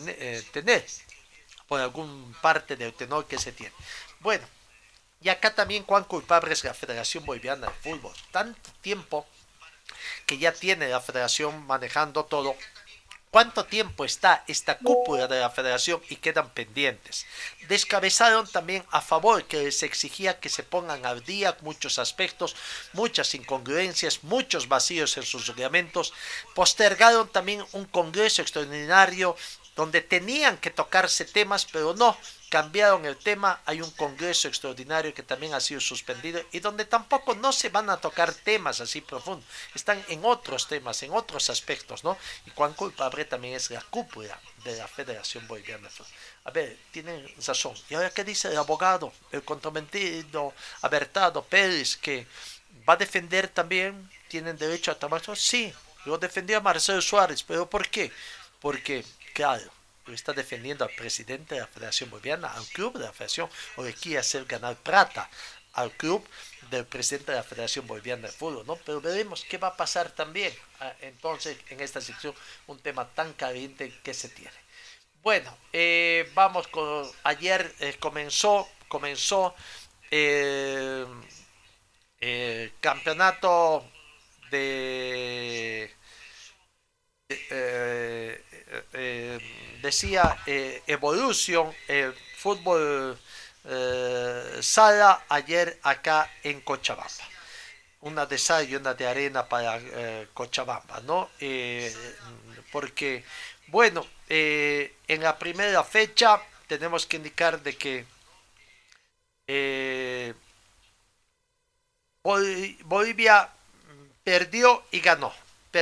D: por algún parte del tenor que se tiene. Bueno, y acá también cuán culpable es la Federación Boliviana de Fútbol. Tanto tiempo que ya tiene la federación manejando todo. ¿Cuánto tiempo está esta cúpula de la federación y quedan pendientes? Descabezaron también a favor, que les exigía que se pongan al día muchos aspectos, muchas incongruencias, muchos vacíos en sus reglamentos. Postergaron también un congreso extraordinario donde tenían que tocarse temas, pero no, cambiaron el tema. Hay un congreso extraordinario que también ha sido suspendido y donde tampoco no se van a tocar temas así profundos, están en otros temas, en otros aspectos, ¿no? Y cuán culpable también es la cúpula de la Federación Boliviana de Fútbol. A ver, tienen razón. ¿Y ahora qué dice el abogado, el controvertido Abertado Pérez, que va a defender también? ¿Tienen derecho a tomar? Sí, lo defendió a Marcelo Suárez, pero ¿por qué? Porque, claro, lo está defendiendo al presidente de la Federación Boliviana, al club de la Federación, o le quiere hacer ganar plata al club del presidente de la Federación Boliviana de Fútbol, ¿no? Pero veremos qué va a pasar también, entonces, en esta sección, un tema tan caliente que se tiene. Bueno, vamos con, ayer comenzó campeonato decía Evolution, fútbol sala ayer acá en Cochabamba, una de sal y una de arena para Cochabamba, ¿no? Porque bueno, en la primera fecha tenemos que indicar de que Bolivia perdió y ganó,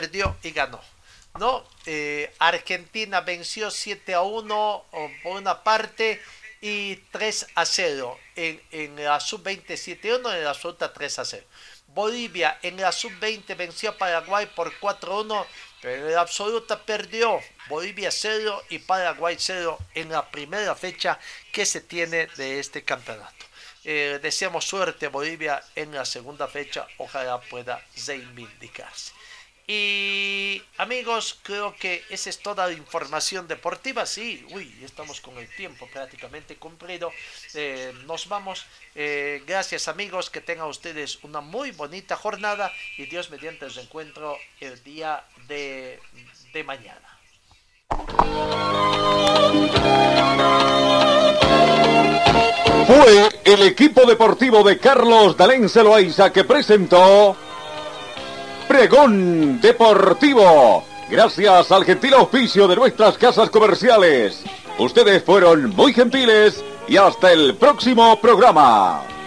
D: ¿no? Argentina venció 7-1 por una parte y 3-0 en la sub-20, 7-1, en la absoluta 3-0. Bolivia en la sub-20 venció a Paraguay por 4-1, pero en la absoluta perdió Bolivia 0 y Paraguay 0 en la primera fecha que se tiene de este campeonato. Deseamos suerte a Bolivia en la segunda fecha, ojalá pueda reivindicarse. Y amigos, creo que esa es toda la información deportiva. Sí, estamos con el tiempo prácticamente cumplido. Nos vamos. Gracias amigos, que tengan ustedes una muy bonita jornada y Dios mediante el encuentro el día de mañana.
B: Fue el equipo deportivo de Carlos D'Alence Loaiza que presentó Pregón Deportivo. Gracias al gentil auspicio de nuestras casas comerciales. Ustedes fueron muy gentiles y hasta el próximo programa.